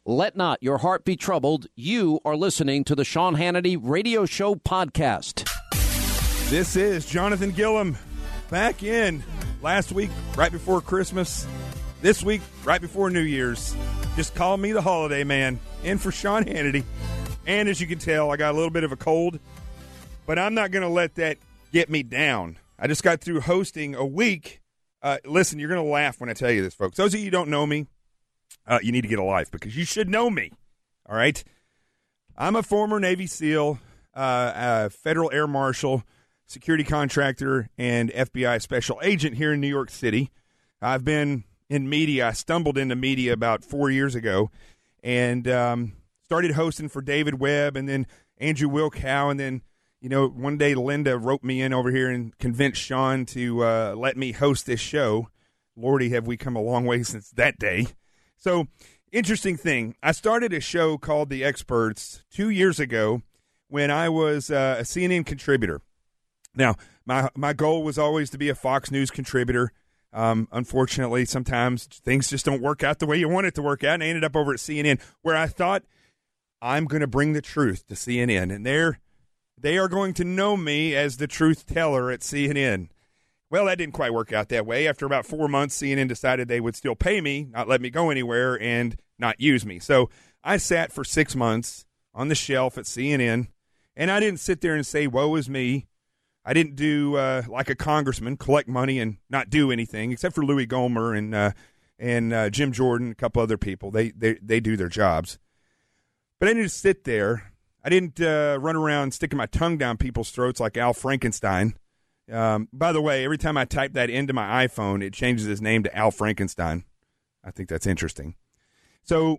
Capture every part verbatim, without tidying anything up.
Let not your heart be troubled. You are listening to the Sean Hannity Radio Show podcast. This is Jonathan Gilliam back in last week, right before Christmas. This week, right before New Year's. Just call me the holiday man. In for Sean Hannity. And as you can tell, I got a little bit of a cold. But I'm not going to let that get me down. I just got through hosting a week. Uh, listen, you're going to laugh when I tell you this, folks. Those of you who don't know me, Uh, you need to get a life because you should know me, all right? I'm a former Navy SEAL, uh, uh, Federal Air Marshal, security contractor, and F B I special agent here in New York City. I've been in media. I stumbled into media about four years ago and um, started hosting for David Webb and then Andrew Wilkow. And then, you know, one day Linda roped me in over here and convinced Sean to uh, let me host this show. Lordy, have we come a long way since that day. So, interesting thing, I started a show called The Experts two years ago when I was uh, a C N N contributor. Now, my my goal was always to be a Fox News contributor. Um, unfortunately, sometimes things just don't work out the way you want it to work out, and I ended up over at C N N where I thought, I'm going to bring the truth to C N N, and they're, they are going to know me as the truth teller at C N N. Well, that didn't quite work out that way. After about four months, C N N decided they would still pay me, not let me go anywhere, and not use me. So I sat for six months on the shelf at C N N, and I didn't sit there and say, woe is me. I didn't do uh, like a congressman, collect money and not do anything, except for Louis Gohmert and uh, and uh, Jim Jordan, a couple other people. They, they, they do their jobs. But I didn't just sit there. I didn't uh, run around sticking my tongue down people's throats like Al Frankenstein. Um, by the way, every time I type that into my iPhone, it changes his name to Al Frankenstein. I think that's interesting. So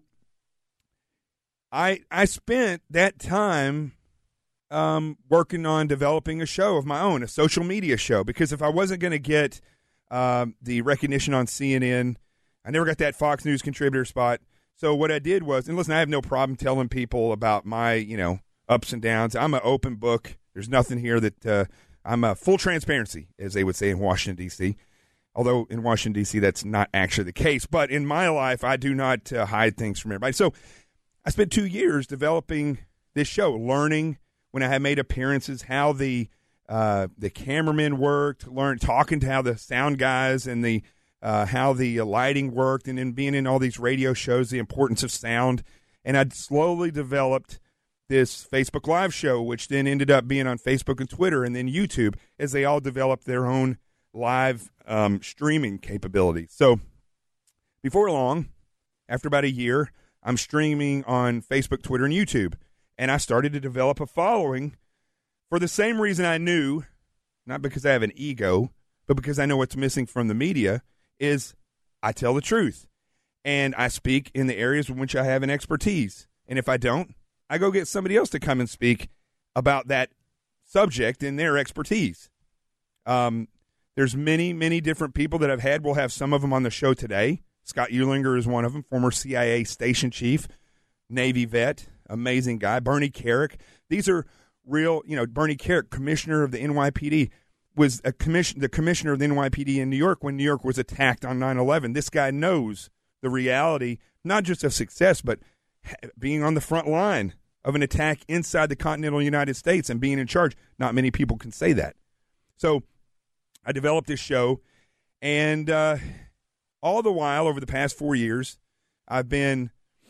I I spent that time um, working on developing a show of my own, a social media show, because if I wasn't going to get um, the recognition on C N N, I never got that Fox News contributor spot. So what I did was, and listen, I have no problem telling people about my, you know, ups and downs. I'm an open book. There's nothing here that uh, – I'm a full transparency, as they would say in Washington, D C, although in Washington, D C, that's not actually the case. But in my life, I do not uh, hide things from everybody. So I spent two years developing this show, learning when I had made appearances how the uh, the cameramen worked, learn talking to how the sound guys and the uh, how the lighting worked, and then being in all these radio shows, the importance of sound. And I'd slowly developed this Facebook Live show, which then ended up being on Facebook and Twitter and then YouTube as they all developed their own live um, streaming capabilities. So before long, after about a year, I'm streaming on Facebook, Twitter, and YouTube. And I started to develop a following for the same reason I knew, not because I have an ego, but because I know what's missing from the media, is I tell the truth. And I speak in the areas in which I have an expertise. And if I don't, I go get somebody else to come and speak about that subject in their expertise. Um, there's many, many different people that I've had. We'll have some of them on the show today. Scott Eulinger is one of them, former C I A station chief, Navy vet, amazing guy. Bernie Carrick. These are real, you know, Bernie Carrick, commissioner of the N Y P D, was a commission, the commissioner of the N Y P D in New York when New York was attacked on nine eleven. This guy knows the reality, not just of success, but being on the front line of an attack inside the continental United States and being in charge. Not many people can say that. So I developed this show, and uh, all the while over the past four years, I've been,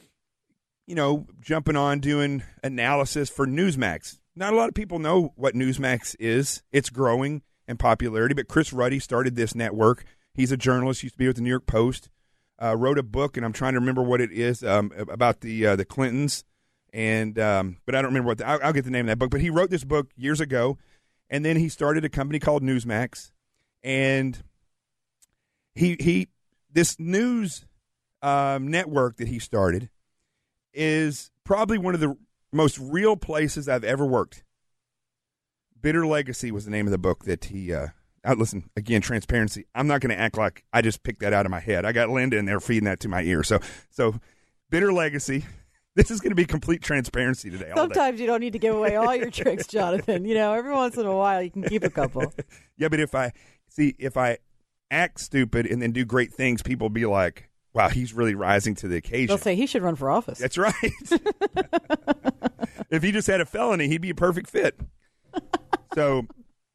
you know, jumping on doing analysis for Newsmax. Not a lot of people know what Newsmax is. It's growing in popularity, but Chris Ruddy started this network. He's a journalist, used to be with the New York Post, uh, wrote a book, and I'm trying to remember what it is, um, about the uh, the Clintons. And um, but I don't remember what the, I'll, I'll get the name of that book. But he wrote this book years ago, and then he started a company called Newsmax, and he he this news um, network that he started is probably one of the most real places I've ever worked. Bitter Legacy was the name of the book that he. Uh, I, listen again, transparency. I'm not going to act like I just picked that out of my head. I got Linda in there feeding that to my ear. So so, Bitter Legacy. This is going to be complete transparency today. Sometimes you don't need to give away all your tricks, Jonathan. You know, every once in a while you can keep a couple. Yeah, but if I see if I act stupid and then do great things, people will be like, wow, he's really rising to the occasion. They'll say he should run for office. That's right. If he just had a felony, he'd be a perfect fit. So,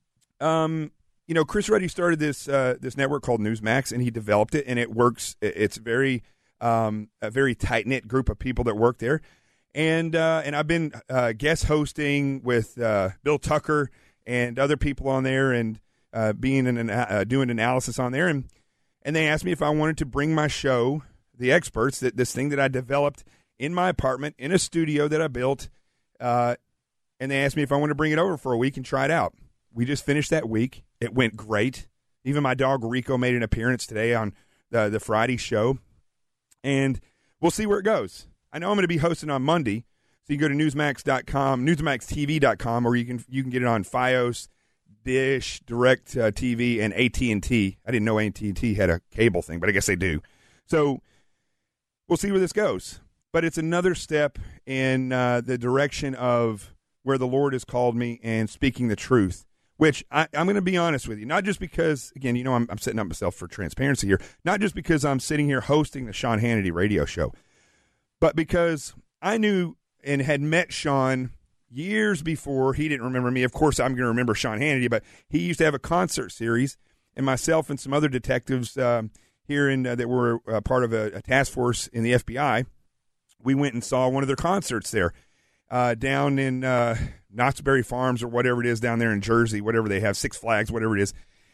um, you know, Chris Ruddy started this uh, this network called Newsmax, and he developed it, and it works. It's very um, a very tight knit group of people that work there, and uh, and I've been uh, guest hosting with uh, Bill Tucker and other people on there, and uh, being an uh, doing analysis on there, and and they asked me if I wanted to bring my show, The Experts, that this thing that I developed in my apartment in a studio that I built. Uh, and they asked me if I wanted to bring it over for a week and try it out. We just finished that week. It went great. Even my dog Rico made an appearance today on the, the Friday show. And we'll see where it goes. I know I'm going to be hosting on Monday. So you can go to newsmax dot com, newsmax t v dot com, or you can you can get it on Fios, Dish, Direct uh, T V, and A T and T. I didn't know A T and T had a cable thing, but I guess they do. So we'll see where this goes. But it's another step in uh, the direction of where the Lord has called me and speaking the truth, which I, I'm going to be honest with you, not just because, again, you know, I'm, I'm setting up myself for transparency here, not just because I'm sitting here hosting the Sean Hannity radio show, but because I knew and had met Sean years before. He didn't remember me. Of course, I'm going to remember Sean Hannity, but he used to have a concert series, and myself and some other detectives um, here in uh, that were uh, part of a, a task force in the F B I, we went and saw one of their concerts there uh, down in uh, Knott's Berry Farms or whatever it is down there in Jersey, whatever they have, Six Flags, whatever it is.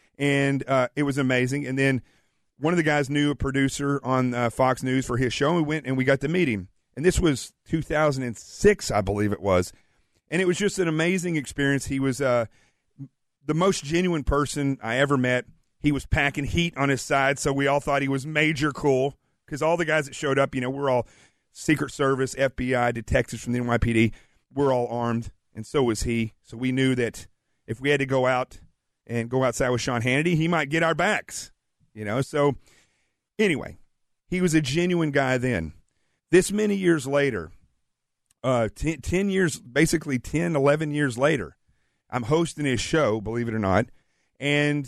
And uh, it was amazing. And then one of the guys knew a producer on uh, Fox News for his show, and we went and we got to meet him. And this was two thousand six, I believe it was. And it was just an amazing experience. He was uh, the most genuine person I ever met. He was packing heat on his side, so we all thought he was major cool because all the guys that showed up, you know, we're all Secret Service, F B I, detectives from the N Y P D. We're all armed, and so was he. So we knew that if we had to go out and go outside with Sean Hannity, he might get our backs, you know. So anyway, he was a genuine guy then. This many years later, uh, ten, ten years, basically ten, eleven years later, I'm hosting his show, believe it or not, and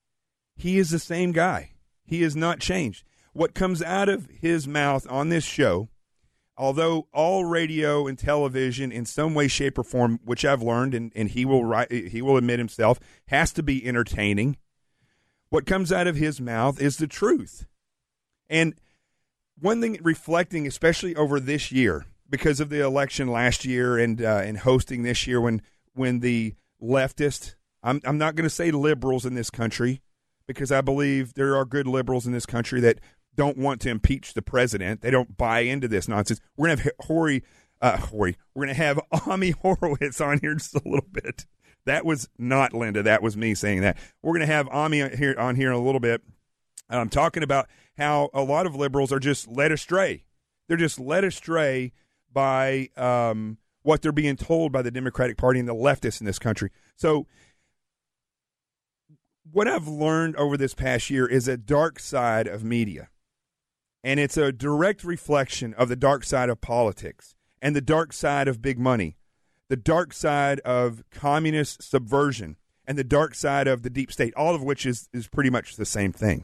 he is the same guy. He has not changed. What comes out of his mouth on this show, although all radio and television in some way, shape, or form, which I've learned, and, and he will write, he will admit himself, has to be entertaining, what comes out of his mouth is the truth. And one thing, reflecting especially over this year, because of the election last year and uh, and hosting this year, when when the leftist, I'm I'm not going to say liberals in this country, because I believe there are good liberals in this country that don't want to impeach the president. They don't buy into this nonsense. We're going to have Hori, uh, Hori, we're going to have Ami Horowitz on here just a little bit. That was not Linda. That was me saying that. We're going to have Ami here on here in a little bit. I'm um, talking about how a lot of liberals are just led astray. They're just led astray by um, what they're being told by the Democratic Party and the leftists in this country. So what I've learned over this past year is a dark side of media. And it's a direct reflection of the dark side of politics and the dark side of big money, the dark side of communist subversion, and the dark side of the deep state, all of which is, is pretty much the same thing.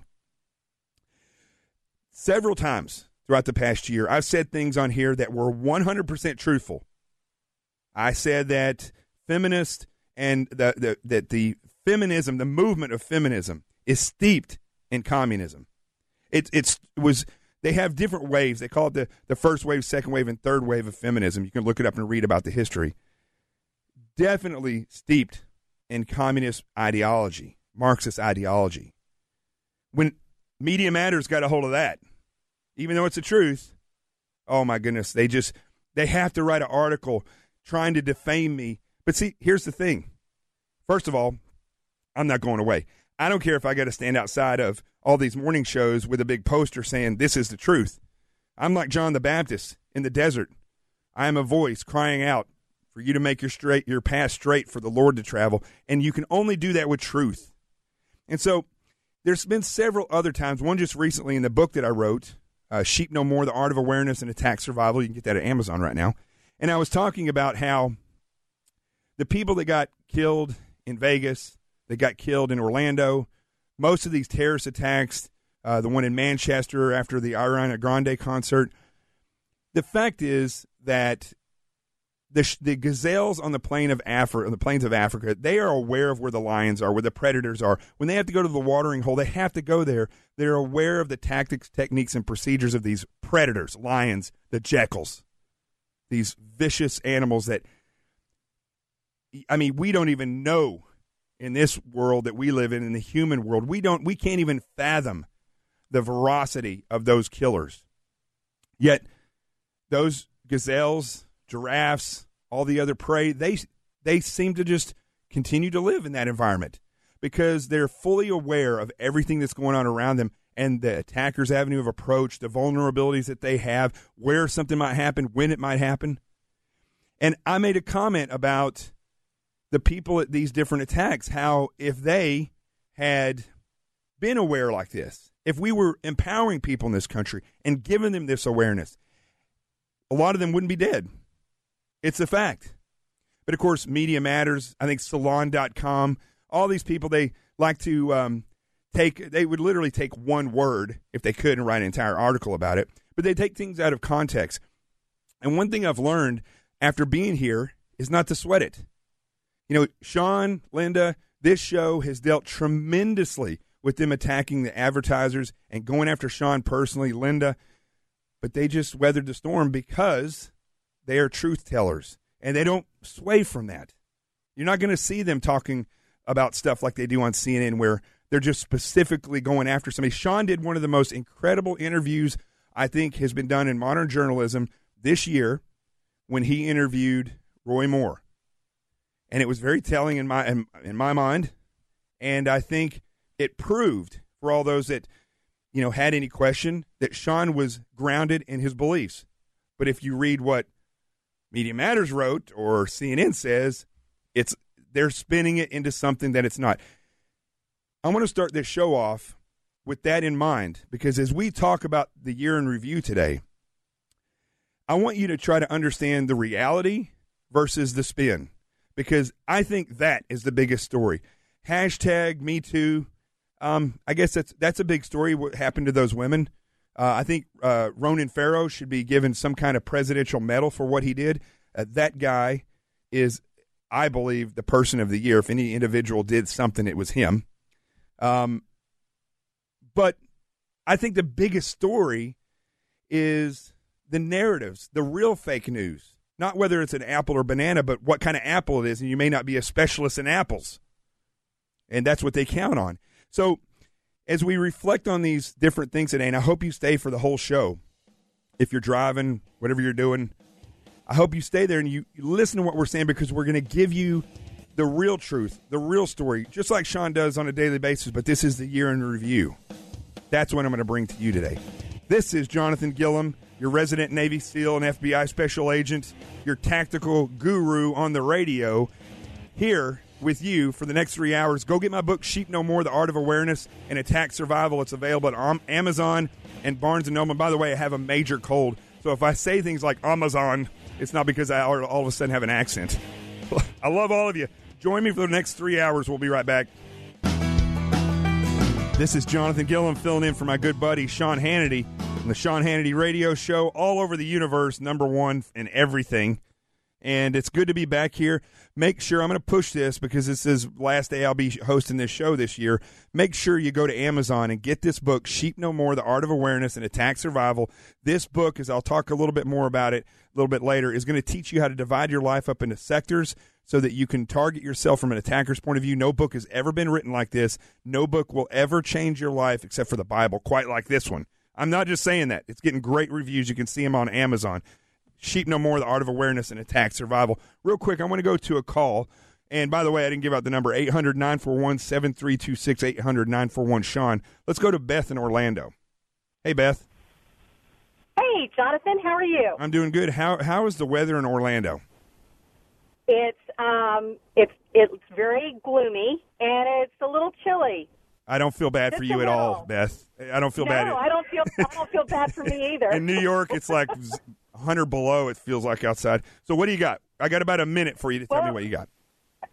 Several times throughout the past year, I've said things on here that were one hundred percent truthful. I said that feminist and the, the that the feminism, the movement of feminism, is steeped in communism. It, it's, it was... They have different waves. They call it the, the first wave, second wave, and third wave of feminism. You can look it up and read about the history. Definitely steeped in communist ideology, Marxist ideology. When Media Matters got a hold of that, even though it's the truth, oh my goodness, they just, they have to write an article trying to defame me. But see, here's the thing. First of all, I'm not going away. I don't care if I got to stand outside of all these morning shows with a big poster saying this is the truth. I'm like John the Baptist in the desert. I am a voice crying out for you to make your straight your path straight for the Lord to travel, and you can only do that with truth. And so there's been several other times, one just recently in the book that I wrote, uh, Sheep No More, The Art of Awareness and Attack Survival. You can get that at Amazon right now. And I was talking about how the people that got killed in Vegas, that got killed in Orlando, most of these terrorist attacks, uh, the one in Manchester after the Ariana Grande concert. The fact is that the the gazelles on the plain of Africa, on the plains of Africa, they are aware of where the lions are, where the predators are. When they have to go to the watering hole, they have to go there. They're aware of the tactics, techniques, and procedures of these predators, lions, the jackals, these vicious animals that, I mean, we don't even know in this world that we live in, in the human world, we don't, we can't even fathom the ferocity of those killers. Yet, those gazelles, giraffes, all the other prey, they they seem to just continue to live in that environment because they're fully aware of everything that's going on around them and the attacker's avenue of approach, the vulnerabilities that they have, where something might happen, when it might happen. And I made a comment about the people at these different attacks, how if they had been aware like this, if we were empowering people in this country and giving them this awareness, a lot of them wouldn't be dead. It's a fact. But, of course, Media Matters, I think Salon dot com, all these people, they like to um, take, they would literally take one word, if they could, and write an entire article about it. But they take things out of context. And one thing I've learned after being here is not to sweat it. You know, Sean, Linda, this show has dealt tremendously with them attacking the advertisers and going after Sean personally, Linda. But they just weathered the storm because they are truth tellers, and they don't sway from that. You're not going to see them talking about stuff like they do on C N N where they're just specifically going after somebody. Sean did one of the most incredible interviews I think has been done in modern journalism this year when he interviewed Roy Moore. And it was very telling in my in, in my mind, and I think it proved for all those that you know, had any question that Sean was grounded in his beliefs. But if you read what Media Matters wrote or C N N says, it's they're spinning it into something that it's not. I want to start this show off with that in mind, because as we talk about the year in review today, I want you to try to understand the reality versus the spin, because I think that is the biggest story. Hashtag Me Too. Um, I guess that's that's a big story, what happened to those women. Uh, I think uh, Ronan Farrow should be given some kind of presidential medal for what he did. Uh, that guy is, I believe, the person of the year. If any individual did something, it was him. Um, but I think the biggest story is the narratives, the real fake news. Not whether it's an apple or banana, but what kind of apple it is, and you may not be a specialist in apples. And that's what they count on. So as we reflect on these different things today, and I hope you stay for the whole show, if you're driving, whatever you're doing, I hope you stay there and you, you listen to what we're saying, because we're going to give you the real truth, the real story, just like Sean does on a daily basis, but this is the year in review. That's what I'm going to bring to you today. This is Jonathan Gillum, your resident Navy SEAL and F B I special agent, your tactical guru on the radio, here with you for the next three hours. Go get my book, Sheep No More, The Art of Awareness and Attack Survival. It's available at Amazon and Barnes and Noble. By the way, I have a major cold, so if I say things like Amazon, it's not because I all of a sudden have an accent. I love all of you. Join me for the next three hours. We'll be right back. This is Jonathan Gillum filling in for my good buddy Sean Hannity on the Sean Hannity Radio Show, all over the universe, number one in everything. And it's good to be back here. Make sure, I'm going to push this because this is the last day I'll be hosting this show this year. Make sure you go to Amazon and get this book, Sheep No More, The Art of Awareness and Attack Survival. This book, as I'll talk a little bit more about it a little bit later, is going to teach you how to divide your life up into sectors so that you can target yourself from an attacker's point of view. No book has ever been written like this. No book will ever change your life except for the Bible, quite like this one. I'm not just saying that. It's getting great reviews. You can see them on Amazon. Sheep No More, The Art of Awareness and Attack Survival. Real quick, I want to go to a call. And by the way, I didn't give out the number, eight hundred, nine four one, seven three two six, eight hundred, nine four one, Sean. Let's go to Beth in Orlando. Hey, Beth. Hey, Jonathan, how are you? I'm doing good. How How is the weather in Orlando? It's um, it's it's very gloomy, and it's a little chilly. I don't feel bad Just for you at all, Beth. I don't feel no, bad. No, I don't feel I don't feel bad for me either. In New York, it's like one hundred below, it feels like outside. So what do you got? I got about a minute for you to tell well, me what you got.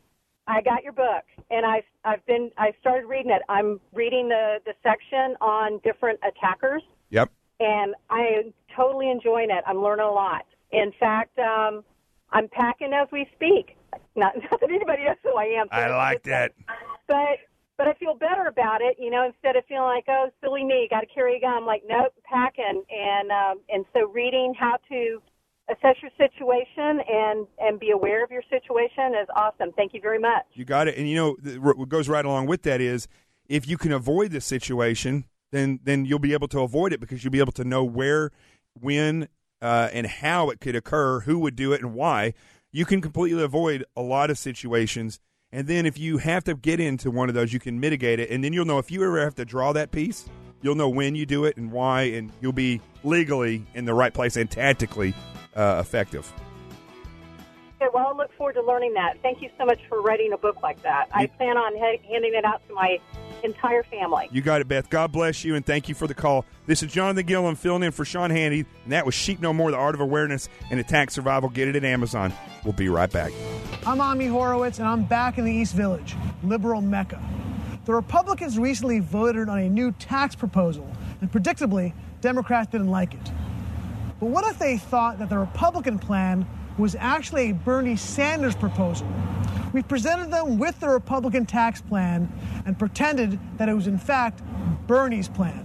I got your book, and I've I've been I started reading it. I'm reading the, the section on different attackers. Yep. And I'm totally enjoying it. I'm learning a lot. In fact, um, I'm packing as we speak. Not, not that anybody knows who I am. So I like that. But but I feel better about it. You know, instead of feeling like, oh, silly me, got to carry a gun. I'm like, nope, packing. And um, and so reading how to assess your situation and, and be aware of your situation is awesome. Thank you very much. You got it. And, you know, what goes right along with that is if you can avoid this situation, then then you'll be able to avoid it because you'll be able to know where, when, uh, and how it could occur, who would do it, and why. You can completely avoid a lot of situations. And then if you have to get into one of those, you can mitigate it. And then you'll know if you ever have to draw that piece, you'll know when you do it and why, and you'll be legally in the right place and tactically uh, effective. Okay, well, I look forward to learning that. Thank you so much for writing a book like that. I plan on ha- handing it out to my entire family. You got it, Beth. God bless you, and thank you for the call. This is Jonathan Gillum filling in for Sean Hannity, and that was Sheep No More, The Art of Awareness and Attack Survival. Get it at Amazon. We'll be right back. I'm Ami Horowitz, and I'm back in the East Village, liberal Mecca. The Republicans recently voted on a new tax proposal, and predictably, Democrats didn't like it. But what if they thought that the Republican plan was actually a Bernie Sanders proposal? We presented them with the Republican tax plan and pretended that it was, in fact, Bernie's plan.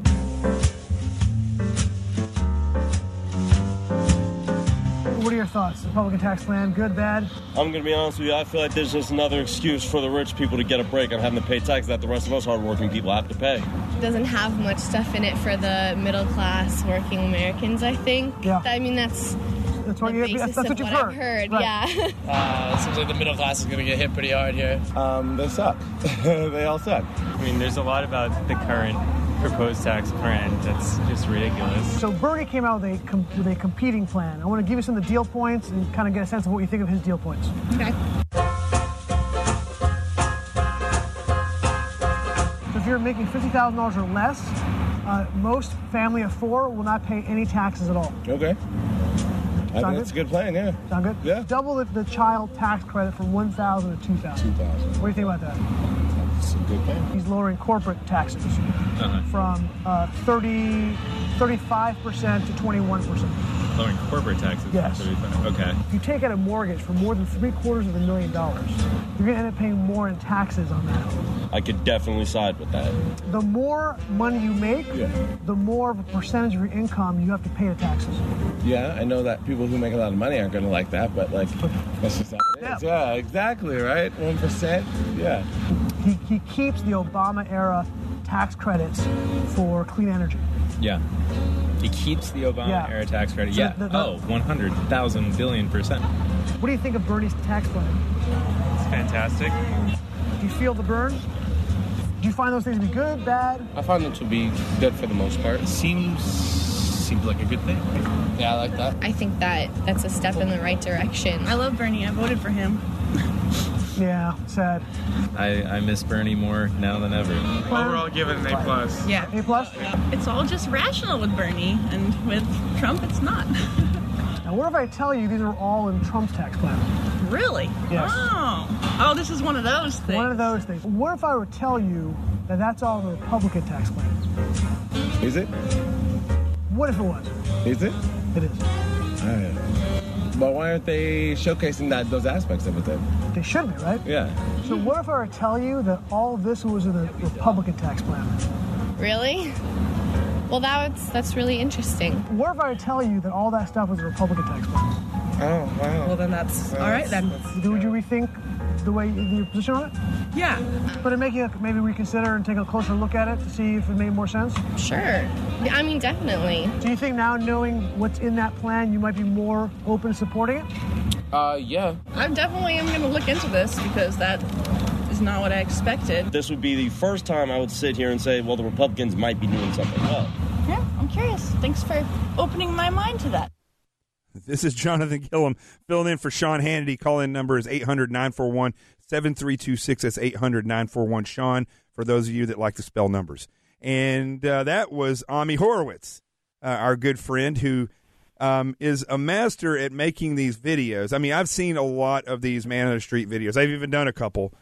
What are your thoughts? Republican tax plan, good, bad? I'm going to be honest with you. I feel like there's just another excuse for the rich people to get a break on having to pay taxes that the rest of us hardworking people have to pay. It doesn't have much stuff in it for the middle class working Americans, I think. Yeah. I mean, that's That's what, the you, basis that's, that's of what you've what heard. I've heard, Right. yeah. Uh, it seems like the middle class is going to get hit pretty hard here. Um, they suck. They all suck. I mean, there's a lot about the current proposed tax plan that's just ridiculous. So Bernie came out with a, com- with a competing plan. I want to give you some of the deal points and kind of get a sense of what you think of his deal points. Okay. So if you're making fifty thousand dollars or less, uh, most family of four will not pay any taxes at all. Okay. I think that's a good plan, yeah. Sound good? Yeah. Double the, the child tax credit from one thousand dollars to two thousand dollars. two thousand dollars. What do you think about that? That's a good plan. He's lowering corporate taxes Uh-huh. from uh, thirty, thirty-five percent to twenty-one percent. Lowering corporate taxes. Yes. Okay. If you take out a mortgage for more than three quarters of a million dollars, you're going to end up paying more in taxes on that. I could definitely side with that. The more money you make, Yeah. the more of a percentage of your income you have to pay to taxes. Yeah, I know that people who make a lot of money aren't going to like that, but, like, that's just how it is. Yeah, exactly, right? one percent, yeah. He, he keeps the Obama-era tax credits for clean energy. Yeah. He keeps the Obama Yeah. era tax credit. So yeah. the- the- oh, one hundred thousand billion percent. What do you think of Bernie's tax plan? It's fantastic. Do you feel the burn? Do you find those things to be good, bad? I find them to be good for the most part. Seems seems like a good thing. Yeah, I like that. I think that that's a step in the right direction. I love Bernie. I voted for him. Yeah, sad. I, I miss Bernie more now than ever. Overall, give it an A plus. Yeah. A plus? It's all just rational with Bernie, and with Trump, it's not. Now, what if I tell you these are all in Trump's tax plan? Really? Yes. Oh. Oh, this is one of those things. One of those things. What if I were to tell you that that's all the Republican tax plan? Is it? What if it was? Is it? It is. All right. But why aren't they showcasing that those aspects of it then? They should be, right? Yeah. So what if I were to tell you that all of this was in the Republican tax plan? Really? Well, that's that's really interesting. What if I were to tell you that all that stuff was a Republican tax plan? Oh, wow. Well, then that's all right then. Would you rethink the way your position on it? Yeah. But it make you maybe reconsider and take a closer look at it to see if it made more sense? Sure. I mean, definitely. Do you think now, knowing what's in that plan, you might be more open to supporting it? Uh, yeah. I definitely am going to look into this because that is not what I expected. This would be the first time I would sit here and say, well, the Republicans might be doing something well. Yeah, I'm curious. Thanks for opening my mind to that. This is Jonathan Gillum filling in for Sean Hannity. Call-in number is eight hundred, nine four one, seven three two six. That's eight hundred, nine four one, Sean, for those of you that like to spell numbers. And uh, that was Ami Horowitz, uh, our good friend, who um, is a master at making these videos. I mean, I've seen a lot of these man on the street videos. I've even done a couple.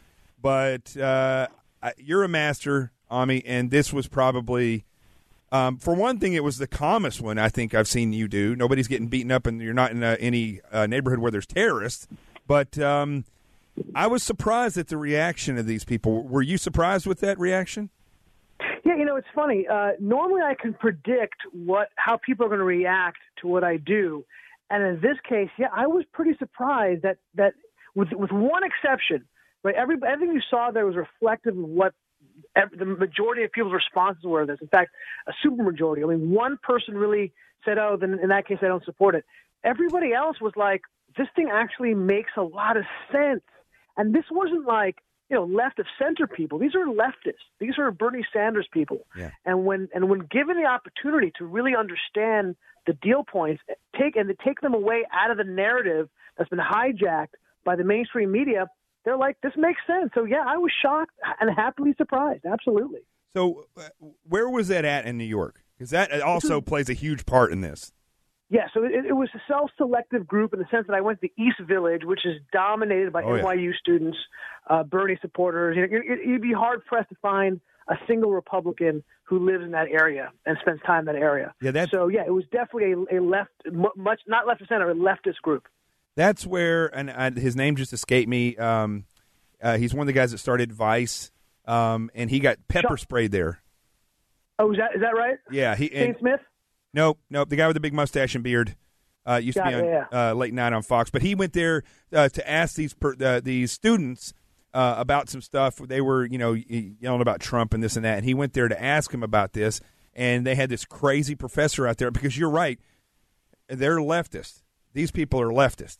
but uh, you're a master, Ami, and this was probably, um, for one thing, it was the calmest one I think I've seen you do. Nobody's getting beaten up, and you're not in a, any uh, neighborhood where there's terrorists. But um, I was surprised at the reaction of these people. Were you surprised with that reaction? Yeah, you know, it's funny. Uh, normally I can predict what how people are going to react to what I do. And in this case, yeah, I was pretty surprised that, that with with one exception, right, every, everything you saw there was reflective of what every, the majority of people's responses were to this. In fact, a super majority. I mean, one person really said, oh, then in that case, I don't support it. Everybody else was like, this thing actually makes a lot of sense. And this wasn't like, you know, left of center people. These are leftists. These are Bernie Sanders people. Yeah. And when and when given the opportunity to really understand the deal points, take and to take them away out of the narrative that's been hijacked by the mainstream media, they're like, this makes sense. So yeah, I was shocked and happily surprised. Absolutely. So uh, where was that at in New York? Because that also plays a huge part in this. Yeah, so it, it was a self-selective group in the sense that I went to the East Village, which is dominated by oh, N Y U yeah. students, uh, Bernie supporters. You know, it, you'd be hard-pressed to find a single Republican who lives in that area and spends time in that area. Yeah, that's, so, yeah, it was definitely a, a left, much not left of center, a leftist group. That's where, and I, his name just escaped me, um, uh, he's one of the guys that started Vice, um, and he got pepper sprayed there. Oh, is that is that right? Yeah. He, Shane and, Smith? Nope, nope. The guy with the big mustache and beard uh, used Got to be on it, yeah. uh, late night on Fox. But he went there uh, to ask these per, uh, these students uh, about some stuff. They were, you know, yelling about Trump and this and that. And he went there to ask him about this. And they had this crazy professor out there because you're right, they're leftist. These people are leftist.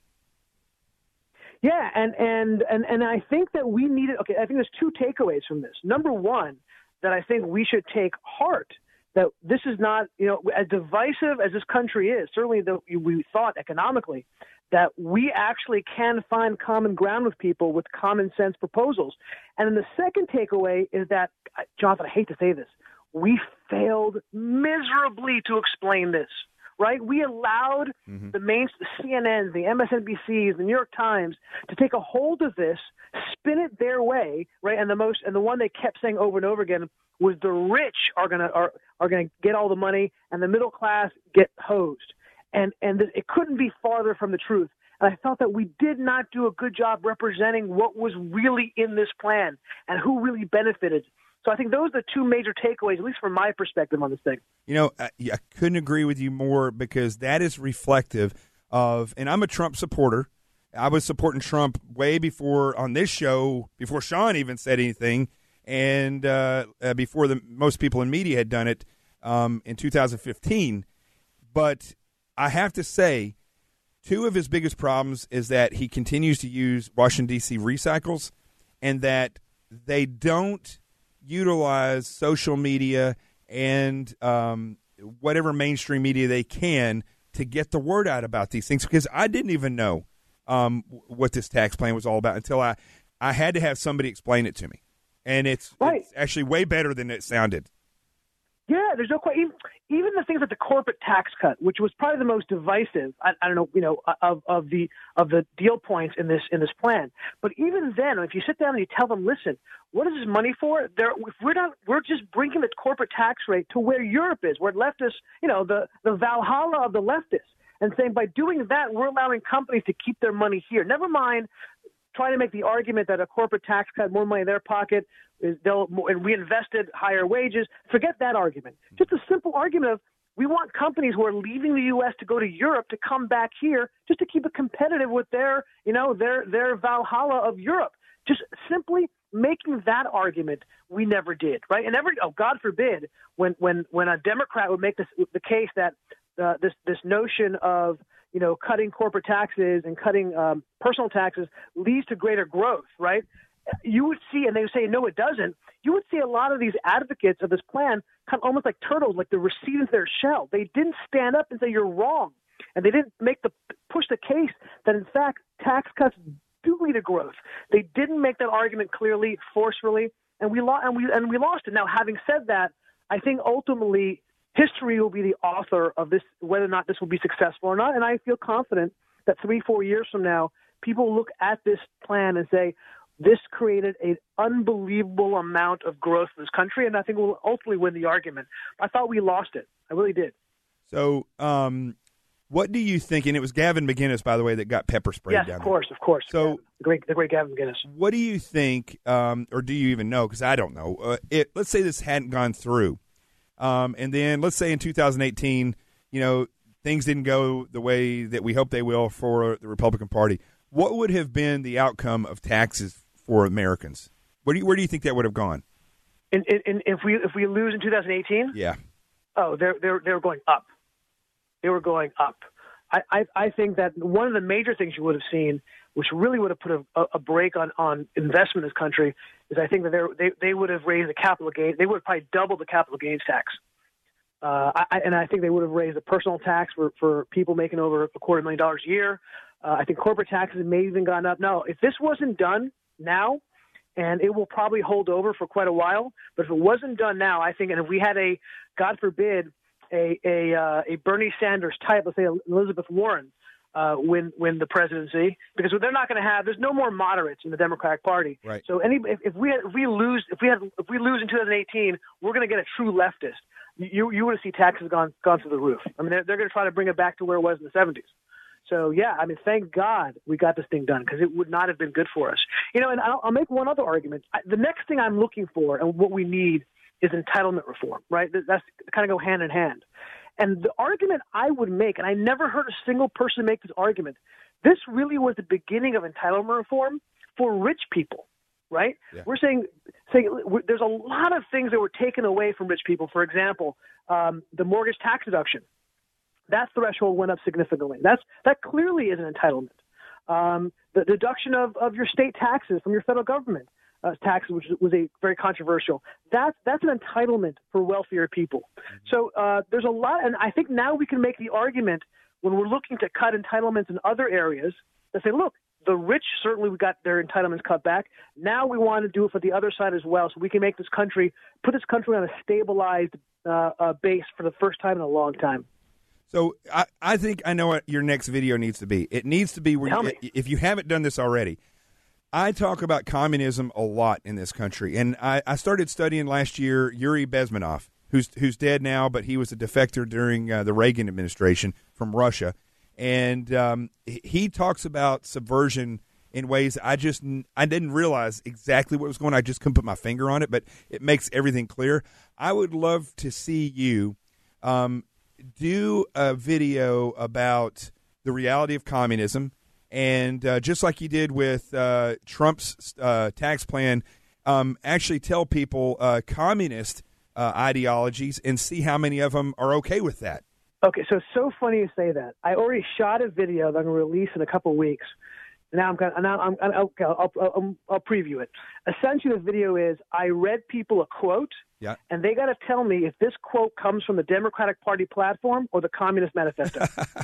Yeah, and and and and I think that we needed. Okay, I think there's two takeaways from this. Number one, that I think we should take heart. That this is not, you know, as divisive as this country is, certainly the, we thought economically, that we actually can find common ground with people with common sense proposals. And then the second takeaway is that, Jonathan, I hate to say this, we failed miserably to explain this, right? We allowed mm-hmm. the main, the C N Ns, the M S N B Cs, the New York Times to take a hold of this, spin it their way, right? And the most, and the one they kept saying over and over again was the rich are gonna are are gonna get all the money and the middle class get hosed, and and th- it couldn't be farther from the truth. And I felt that we did not do a good job representing what was really in this plan and who really benefited. So I think those are the two major takeaways, at least from my perspective on this thing. You know, I, I couldn't agree with you more because that is reflective of, and I'm a Trump supporter. I was supporting Trump way before on this show, before Sean even said anything. And uh, uh, before the most people in media had done it um, in two thousand fifteen. But I have to say, two of his biggest problems is that he continues to use Washington, D C recycles, and that they don't utilize social media and um, whatever mainstream media they can to get the word out about these things. Because I didn't even know um, what this tax plan was all about until I, I had to have somebody explain it to me. And it's, right. it's actually way better than it sounded. Yeah, there's no question. Even, even the things like the corporate tax cut, which was probably the most divisive, I, I don't know, you know, of, of the of the deal points in this in this plan. But even then, if you sit down and you tell them, listen, what is this money for? There, if we're not, we're just bringing the corporate tax rate to where Europe is, where leftists, you know, the the Valhalla of the leftists, and saying by doing that, we're allowing companies to keep their money here. Never mind trying to make the argument that a corporate tax cut, more money in their pocket, is they'll reinvested higher wages. Forget that argument. Just a simple argument of we want companies who are leaving the U S to go to Europe to come back here just to keep it competitive with their, you know, their their Valhalla of Europe. Just simply making that argument, we never did, right? And every, oh, God forbid, when when when a Democrat would make this the case that uh, this this notion of you know, cutting corporate taxes and cutting um, personal taxes leads to greater growth, right? You would see, and they would say, no, it doesn't. You would see a lot of these advocates of this plan kind of almost like turtles, like they're receding to their shell. They didn't stand up and say you're wrong, and they didn't make the push the case that in fact tax cuts do lead to growth. They didn't make that argument clearly, forcefully, and we lost. And we and we lost it. Now, having said that, I think ultimately history will be the author of this, whether or not this will be successful or not. And I feel confident that three, four years from now, people will look at this plan and say, this created an unbelievable amount of growth in this country, and I think we'll ultimately win the argument. I thought we lost it. I really did. So, um, what do you think? And it was Gavin McInnes, by the way, that got pepper sprayed yes, down of course, there. of course. So, yeah, the great, the great Gavin McInnes. What do you think, um, or do you even know? Because I don't know. Uh, it, let's say this hadn't gone through, um, and then let's say in two thousand eighteen, you know, things didn't go the way that we hope they will for the Republican Party. What would have been the outcome of taxes for Americans? Where do you, where do you think that would have gone? In, in, in, if we if we lose in two thousand eighteen, yeah. Oh, they're they're they're going up. They were going up. I, I, I think that one of the major things you would have seen, which really would have put a, a break on, on investment in this country, is I think that they they would have raised the capital gain. They would have probably doubled the capital gains tax. Uh, I, and I think they would have raised the personal tax for, for people making over a quarter million dollars a year. Uh, I think corporate taxes may have even gone up. No, if this wasn't done now, and it will probably hold over for quite a while, but if it wasn't done now, I think, and if we had a, God forbid, a a, uh, a Bernie Sanders type, let's say Elizabeth Warren, uh, win win the presidency, because they're not going to have. There's no more moderates in the Democratic Party. Right. So any if, if we had, if we lose if we had if we lose in two thousand eighteen, we're going to get a true leftist. You you would have seen taxes gone gone through the roof. I mean, they're they're going to try to bring it back to where it was in the seventies. So yeah, I mean, thank God we got this thing done, because it would not have been good for us. You know, and I'll, I'll make one other argument. I, the next thing I'm looking for and what we need is entitlement reform, right? That's kind of go hand in hand. And the argument I would make, and I never heard a single person make this argument, this really was the beginning of entitlement reform for rich people, right? Yeah. We're saying, saying we're, there's a lot of things that were taken away from rich people. For example, um, the mortgage tax deduction. That threshold went up significantly. That's that clearly is an entitlement. Um, the deduction of, of your state taxes from your federal government uh, taxes, which was a very controversial. That's that's an entitlement for wealthier people. Mm-hmm. So uh, there's a lot, and I think now we can make the argument when we're looking to cut entitlements in other areas to say, look, the rich certainly we got their entitlements cut back. Now we want to do it for the other side as well, so we can make this country put this country on a stabilized uh, uh, base for the first time in a long time. So I, I think I know what your next video needs to be. It needs to be where you, if you haven't done this already. I talk about communism a lot in this country, and I, I started studying last year Yuri Bezmenov, who's who's dead now, but he was a defector during uh, the Reagan administration from Russia, and um, he talks about subversion in ways I just I didn't realize exactly what was going on. I just couldn't put my finger on it, but it makes everything clear. I would love to see you. Um, do a video about the reality of communism, and uh, just like you did with uh, Trump's uh, tax plan, um, actually tell people uh, communist uh, ideologies and see how many of them are okay with that. Okay, so it's so funny you say that. I already shot a video that I'm going to release in a couple of weeks. Now I'm going. Now I'm. I'll, I'll, I'll, I'll preview it. Essentially, the video is I read people a quote. Yeah. And they got to tell me if this quote comes from the Democratic Party platform or the Communist Manifesto.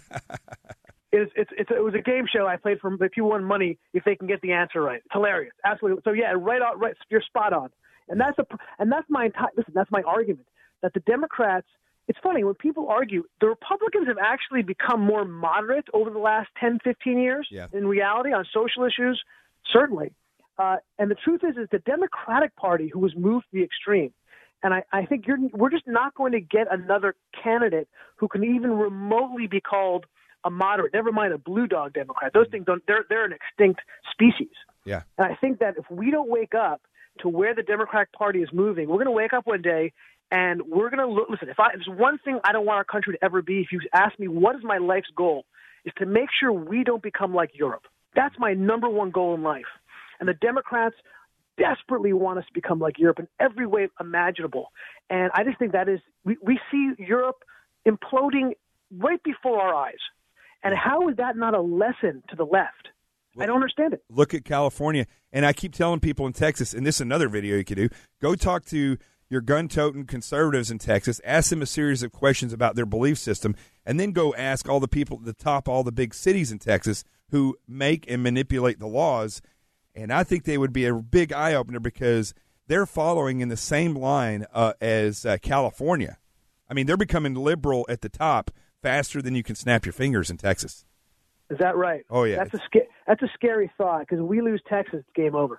it's, it's, it's, it was a game show I played for if you won money, if they can get the answer right. It's hilarious. Absolutely. So, yeah, right on, right, you're spot on. And that's, a, and that's my entire, listen, that's my argument, that the Democrats, it's funny, when people argue, the Republicans have actually become more moderate over the last ten, fifteen years yeah. in reality on social issues, certainly. Uh, and the truth is, is the Democratic Party who was moved to the extreme. And I, I think you're, we're just not going to get another candidate who can even remotely be called a moderate, never mind a blue dog Democrat. Those things don't, they're, they're an extinct species. Yeah. And I think that if we don't wake up to where the Democratic Party is moving, we're going to wake up one day and we're going to look, listen, if I, if there's one thing I don't want our country to ever be, if you ask me what is my life's goal, is to make sure we don't become like Europe. That's my number one goal in life. And the Democrats desperately want us to become like Europe in every way imaginable. And I just think that is, we, we see Europe imploding right before our eyes. And how is that not a lesson to the left? Well, I don't understand it. Look at California. And I keep telling people in Texas, and this is another video you could do, go talk to your gun-toting conservatives in Texas, ask them a series of questions about their belief system, and then go ask all the people at the top, all the big cities in Texas who make and manipulate the laws. And I think they would be a big eye-opener because they're following in the same line uh, as uh, California. I mean, they're becoming liberal at the top faster than you can snap your fingers in Texas. Is that right? Oh, yeah. That's a, sca- that's a scary thought because if we lose Texas, it's game over.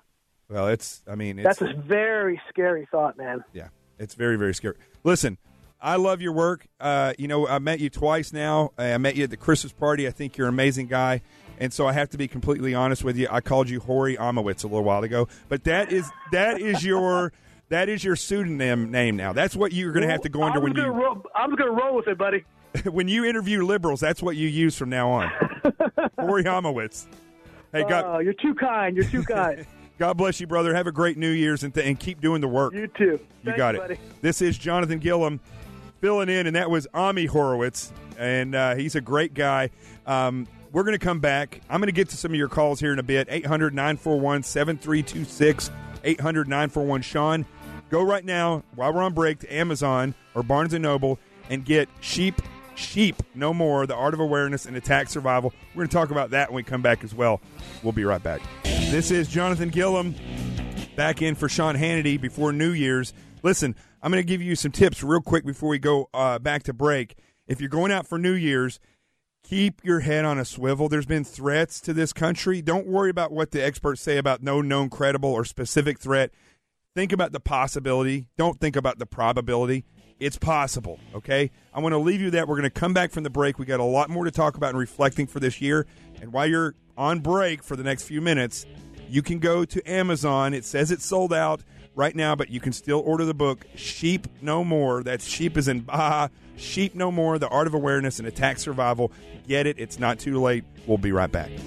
Well, it's, I mean, it's, that's a very scary thought, man. Yeah, it's very, very scary. Listen, I love your work. Uh, you know, I met you twice now. I met you at the Christmas party. I think you're an amazing guy. And so I have to be completely honest with you. I called you Hori Amowitz a little while ago, but that is that is your that is your pseudonym name now. That's what you're going to have to go under when you. Roll, I'm going to roll with it, buddy. When you interview liberals, that's what you use from now on. Hori Amowitz. Hey, God, oh, you're too kind. You're too kind. God bless you, brother. Have a great New Year's and, th- and keep doing the work. You too. You Thanks, got it. Buddy. This is Jonathan Gillum filling in, and that was Ami Horowitz, and uh, he's a great guy. Um, we're going to come back. I'm going to get to some of your calls here in a bit. eight hundred nine four one seven three two six, eight hundred nine four one Sean. Go right now, while we're on break, to Amazon or Barnes and Noble and get Sheep, Sheep No More, The Art of Awareness and Attack Survival. We're going to talk about that when we come back as well. We'll be right back. This is Jonathan Gillum back in for Sean Hannity before New Year's. Listen, I'm going to give you some tips real quick before we go uh, back to break. If you're going out for New Year's, keep your head on a swivel. There's been threats to this country. Don't worry about what the experts say about no known credible or specific threat. Think about the possibility. Don't think about the probability. It's possible, okay? I want to leave you that. We're going to come back from the break. We got a lot more to talk about and reflecting for this year. And while you're on break for the next few minutes, you can go to Amazon. It says it's sold out right now, but you can still order the book, Sheep No More. That's sheep as in Baja. Sheep No More, The Art of Awareness and Attack Survival. Get it. It's not too late. We'll be right back.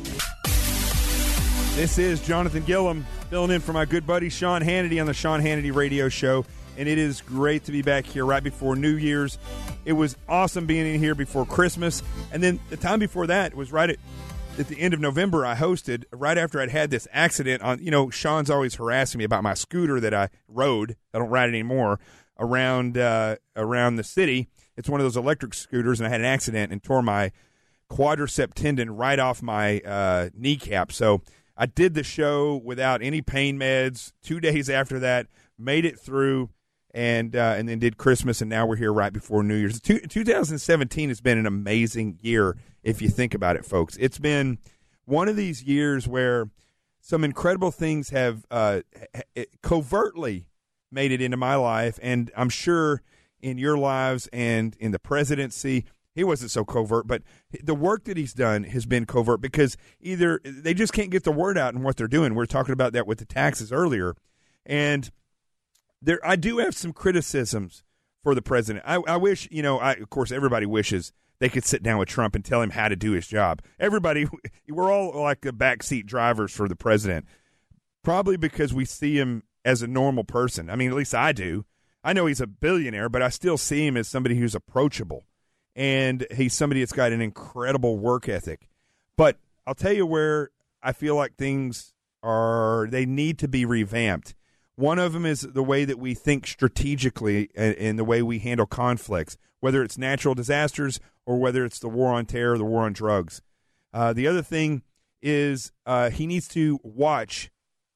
This is Jonathan Gillum filling in for my good buddy Sean Hannity on the Sean Hannity Radio Show. And it is great to be back here right before New Year's. It was awesome being in here before Christmas. And then the time before that was right at, at the end of November. I hosted right after I'd had this accident on, you know, Sean's always harassing me about my scooter that I rode. I don't ride it anymore around, uh, around the city. It's one of those electric scooters, and I had an accident and tore my quadricep tendon right off my uh, kneecap. So I did the show without any pain meds. Two days after that, made it through. And uh, and then did Christmas, and now we're here right before New Year's. Two, twenty seventeen has been an amazing year, if you think about it, folks. It's been one of these years where some incredible things have uh, covertly made it into my life, and I'm sure in your lives and in the presidency. He wasn't so covert, but the work that he's done has been covert because either they just can't get the word out in what they're doing. We were talking about that with the taxes earlier, and There, I do have some criticisms for the president. I, I wish, you know, I, of course, everybody wishes they could sit down with Trump and tell him how to do his job. Everybody, we're all like the backseat drivers for the president, probably because we see him as a normal person. I mean, at least I do. I know he's a billionaire, but I still see him as somebody who's approachable, and he's somebody that's got an incredible work ethic. But I'll tell you where I feel like things are, they need to be revamped. One of them is the way that we think strategically and the way we handle conflicts, whether it's natural disasters or whether it's the war on terror, the war on drugs. Uh, the other thing is uh, he needs to watch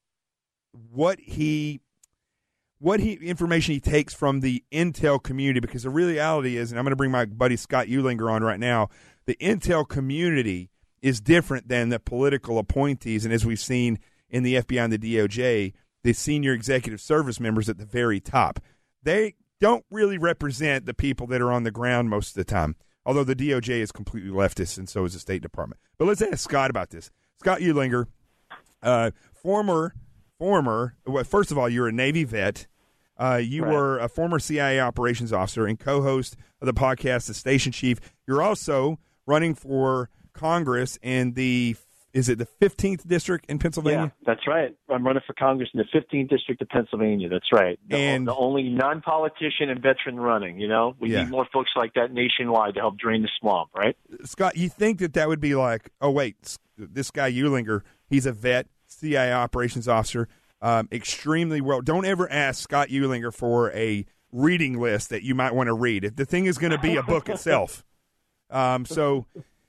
what he what he information he takes from the intel community, because the reality is, and I'm going to bring my buddy Scott Eulinger on right now, the intel community is different than the political appointees, and as we've seen in the F B I and the D O J, the senior executive service members at the very top. They don't really represent the people that are on the ground most of the time, although the D O J is completely leftist, and so is the State Department. But let's ask Scott about this. Scott Eulinger, uh, former, former, well, first of all, you're a Navy vet. Uh, you right. were a former C I A operations officer and co-host of the podcast, The Station Chief. You're also running for Congress in the Is it the fifteenth district in Pennsylvania? Yeah, that's right. I'm running for Congress in the fifteenth district of Pennsylvania. That's right. The, and the only non-politician and veteran running, you know? We yeah. need more folks like that nationwide to help drain the swamp, right? Scott, you think that that would be like, oh, wait, this guy Eulinger, he's a vet, C I A operations officer, um, extremely well. Don't ever ask Scott Eulinger for a reading list that you might want to read. If the thing is going to be a book itself. Um, so...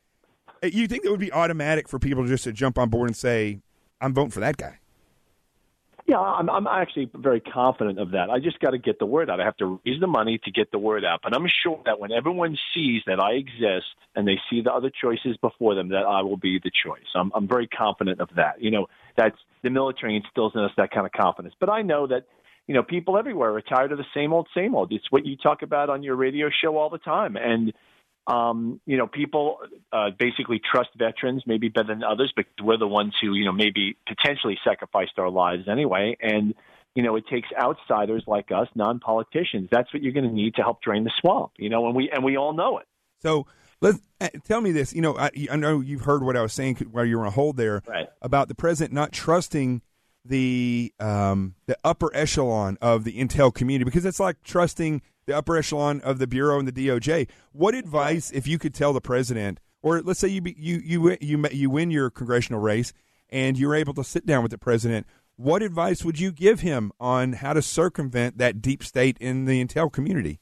You think it would be automatic for people just to jump on board and say, I'm voting for that guy? Yeah, I'm, I'm actually very confident of that. I just got to get the word out. I have to raise the money to get the word out. But I'm sure that when everyone sees that I exist and they see the other choices before them, that I will be the choice. I'm, I'm very confident of that. You know, that's the military instills in us that kind of confidence. But I know that, you know, people everywhere are tired of the same old, same old. It's what you talk about on your radio show all the time. And Um, you know, people uh, basically trust veterans maybe better than others, but we're the ones who, you know, maybe potentially sacrificed our lives anyway. And, you know, it takes outsiders like us, non-politicians. That's what you're going to need to help drain the swamp, you know, and we and we all know it. So let's uh, tell me this. You know, I, I know you've heard what I was saying while you were on hold there right. about the president not trusting the um, the upper echelon of the intel community, because it's like trusting the upper echelon of the Bureau and the D O J. What advice, if you could tell the president, or let's say you be, you you you you win your congressional race and you're able to sit down with the president, what advice would you give him on how to circumvent that deep state in the intel community?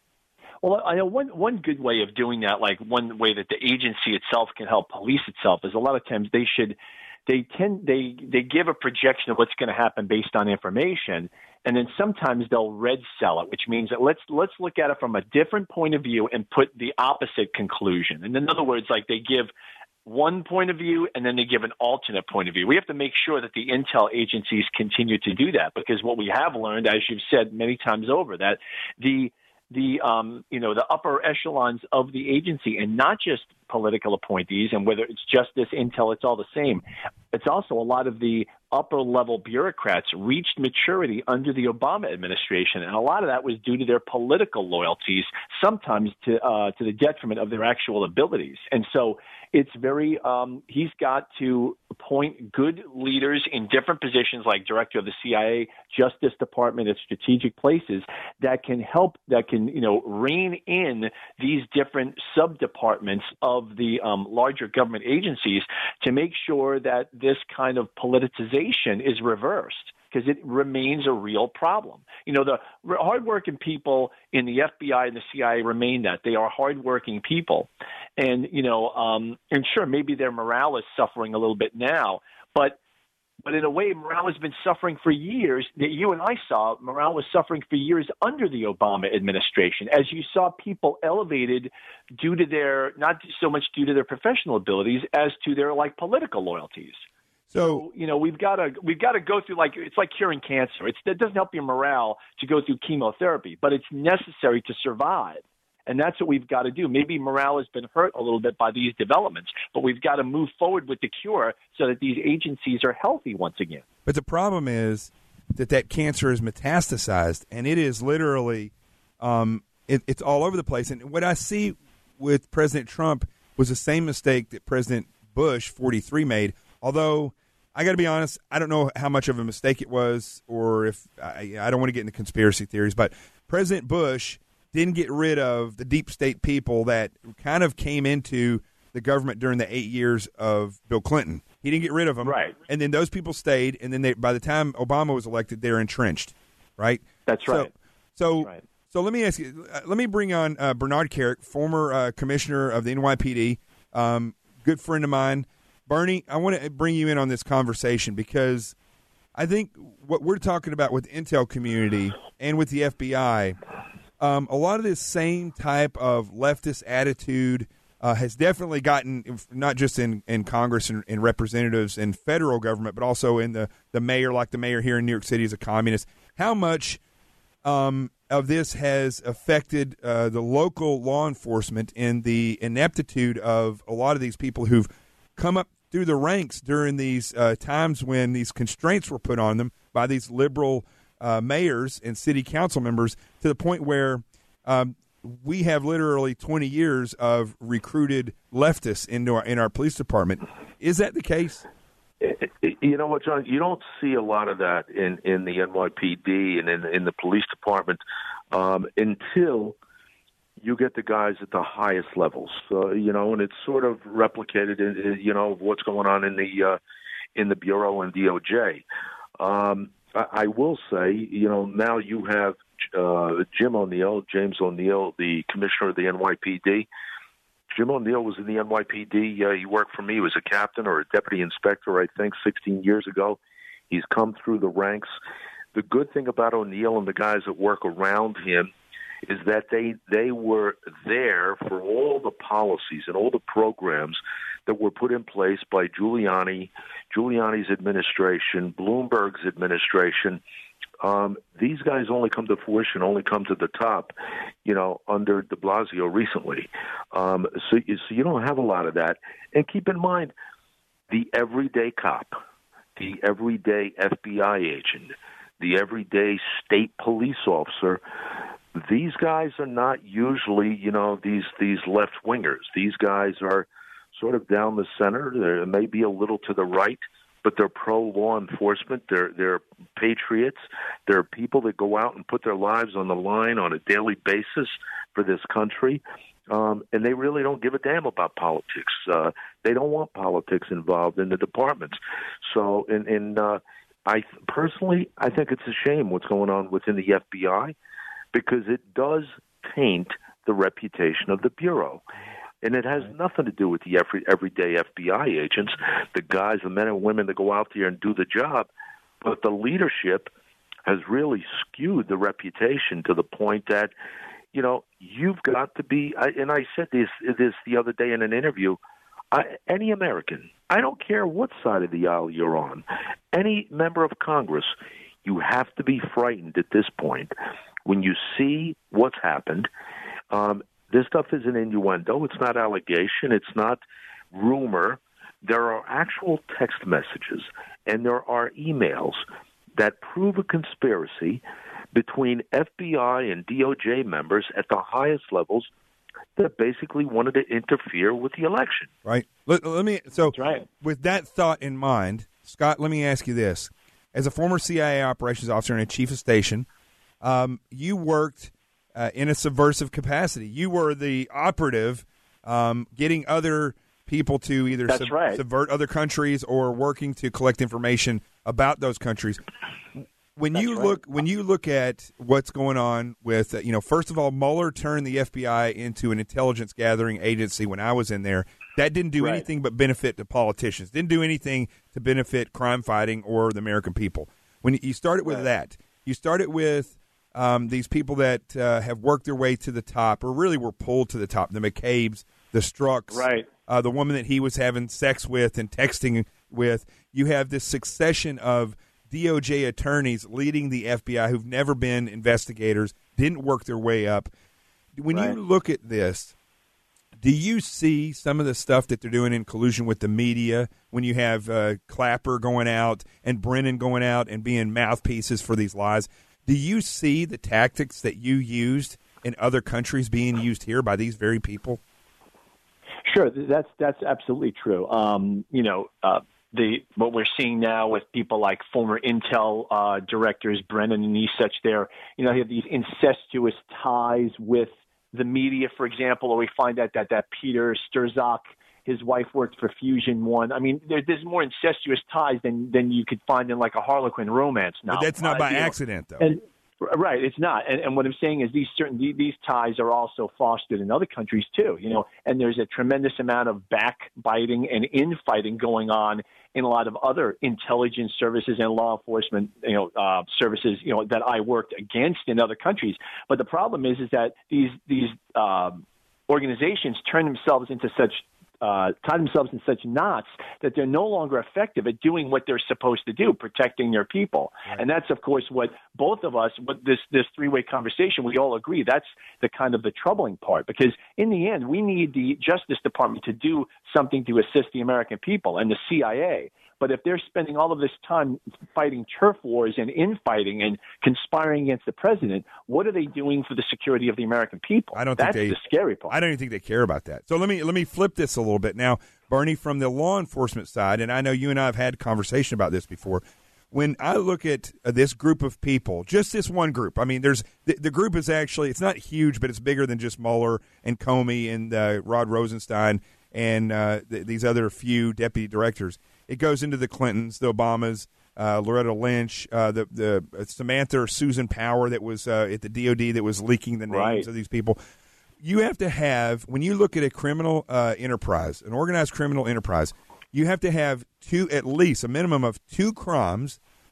Well, I know one one good way of doing that, like one way that the agency itself can help police itself, is a lot of times they should they tend they they give a projection of what's going to happen based on information. And then sometimes they'll red sell it, which means that let's let's look at it from a different point of view and put the opposite conclusion. And in other words, like they give one point of view and then they give an alternate point of view. We have to make sure that the intel agencies continue to do that, because what we have learned, as you've said many times over, that the the um, you know the upper echelons of the agency, and not just political appointees, and whether it's justice, intel, it's all the same. It's also a lot of the upper level bureaucrats reached maturity under the Obama administration, and a lot of that was due to their political loyalties, sometimes to uh, to the detriment of their actual abilities. And so it's very um, he's got to appoint good leaders in different positions, like director of the C I A, Justice Department, at strategic places that can help, that can you know rein in these different sub departments of the um, larger government agencies to make sure that this kind of politicization is reversed, because it remains a real problem. You know, the hardworking people in the F B I and the C I A remain that. They are hardworking people. And, you know, um, and sure, maybe their morale is suffering a little bit now, but But in a way, morale has been suffering for years. That you and I saw, morale was suffering for years under the Obama administration, as you saw people elevated due to their, not so much due to their professional abilities as to their like political loyalties. So, you know, we've got to we've got to go through, like, it's like curing cancer. It's, it doesn't help your morale to go through chemotherapy, but it's necessary to survive. And that's what we've got to do. Maybe morale has been hurt a little bit by these developments, but we've got to move forward with the cure so that these agencies are healthy once again. But the problem is that that cancer is metastasized, and it is literally um, it, it's all over the place. And what I see with President Trump was the same mistake that President Bush, forty-three, made, although I got to be honest, I don't know how much of a mistake it was, or if I, I don't want to get into conspiracy theories, but President Bush didn't get rid of the deep state people that kind of came into the government during the eight years of Bill Clinton. He didn't get rid of them. Right. And then those people stayed, and then they, by the time Obama was elected, they're entrenched, right? That's right. So, so, right. so let me ask you, uh, let me bring on uh, Bernard Kerik, former uh, commissioner of the N Y P D, um, good friend of mine. Bernie, I want to bring you in on this conversation because I think what we're talking about with the intel community and with the F B I, Um, a lot of this same type of leftist attitude uh, has definitely gotten, not just in, in Congress and, and representatives and federal government, but also in the, the mayor, like the mayor here in New York City is a communist. How much um, of this has affected uh, the local law enforcement in the ineptitude of a lot of these people who've come up through the ranks during these uh, times when these constraints were put on them by these liberal Uh, mayors and city council members, to the point where um, we have literally twenty years of recruited leftists into our, in our police department. Is that the case? You know what, John? You don't see a lot of that in, in the N Y P D and in, in the police department um, until you get the guys at the highest levels. Uh, you know, and it's sort of replicated in, you know, what's going on in the uh, in the Bureau and D O J. Um, I will say, you know, now you have uh, Jim O'Neill, James O'Neill, the commissioner of the N Y P D. Jim O'Neill was in the N Y P D. Uh, he worked for me. He was a captain or a deputy inspector, I think, sixteen years ago. He's come through the ranks. The good thing about O'Neill and the guys that work around him is that they they were there for all the policies and all the programs that were put in place by Giuliani, Giuliani's administration, Bloomberg's administration. Um, these guys only come to fruition, only come to the top, you know, under de Blasio recently. Um, so, you, so you don't have a lot of that. And keep in mind, the everyday cop, the everyday F B I agent, the everyday state police officer, these guys are not usually, you know, these these left wingers. These guys are sort of down the center. They may be a little to the right, but they're pro law enforcement. They're they're patriots. They're people that go out and put their lives on the line on a daily basis for this country. Um, and they really don't give a damn about politics. Uh, they don't want politics involved in the departments. So, and, and uh, I personally, I think it's a shame what's going on within the F B I, because it does taint the reputation of the Bureau. And it has nothing to do with the every, everyday F B I agents, the guys, the men and women that go out there and do the job. But the leadership has really skewed the reputation to the point that, you know, you've got to be, I, and I said this, this the other day in an interview, I, any American, I don't care what side of the aisle you're on, any member of Congress, you have to be frightened at this point when you see what's happened. Um, this stuff is an innuendo. It's not allegation. It's not rumor. There are actual text messages and there are emails that prove a conspiracy between F B I and D O J members at the highest levels that basically wanted to interfere with the election. Right. Let, let me. So, That's right. With that thought in mind, Scott, let me ask you this: as a former C I A operations officer and a chief of station, um, you worked uh, in a subversive capacity. You were the operative, um, getting other people to either That's sub- right. subvert other countries or working to collect information about those countries. When That's you right. look, when you look at what's going on with, uh, you know, first of all, Mueller turned the F B I into an intelligence gathering agency when I was in there. That didn't do right. anything but benefit the politicians. Didn't do anything to benefit crime fighting or the American people. When you started with right. that, you started with um, these people that uh, have worked their way to the top, or really were pulled to the top. The McCabe's, the Strzok's, right. uh, the woman that he was having sex with and texting with. You have this succession of D O J attorneys leading the F B I who've never been investigators, didn't work their way up. When right. you look at this, do you see some of the stuff that they're doing in collusion with the media when you have uh, Clapper going out and Brennan going out and being mouthpieces for these lies? Do you see the tactics that you used in other countries being used here by these very people? Sure, that's that's absolutely true. Um, you know, uh, The what we're seeing now with people like former Intel uh, directors Brennan and such, there, you know, they have these incestuous ties with the media, for example, or we find out that that Peter Strzok, his wife worked for Fusion One. I mean, there, there's more incestuous ties than than you could find in like a Harlequin romance now. But that's not uh, by you know. accident, though. And, Right, it's not, and, and what I'm saying is these certain these ties are also fostered in other countries too, you know. And there's a tremendous amount of backbiting and infighting going on in a lot of other intelligence services and law enforcement, you know, uh, services, you know, that I worked against in other countries. But the problem is, is that these these uh, organizations turn themselves into such. Uh, tie themselves in such knots that they're no longer effective at doing what they're supposed to do, protecting their people. Right. And that's, of course, what both of us, what this, this three-way conversation, we all agree, that's the kind of the troubling part. Because in the end, we need the Justice Department to do something to assist the American people and the C I A. But if they're spending all of this time fighting turf wars and infighting and conspiring against the president, what are they doing for the security of the American people? I don't That's think they, the scary part. I don't even think they care about that. So let me let me flip this a little bit now, Bernie, from the law enforcement side, and I know you and I have had conversation about this before. When I look at uh, this group of people, just this one group, I mean, there's the, the group is actually, it's not huge, but it's bigger than just Mueller and Comey and uh, Rod Rosenstein and uh, th- these other few deputy directors. It goes into the Clintons, the Obamas, uh, Loretta Lynch, uh, the the uh, Samantha or Susan Power that was uh, at the D O D that was leaking the names right. of these people. You have to have, when you look at a criminal uh, enterprise, an organized criminal enterprise, you have to have two, at least a minimum of two crimes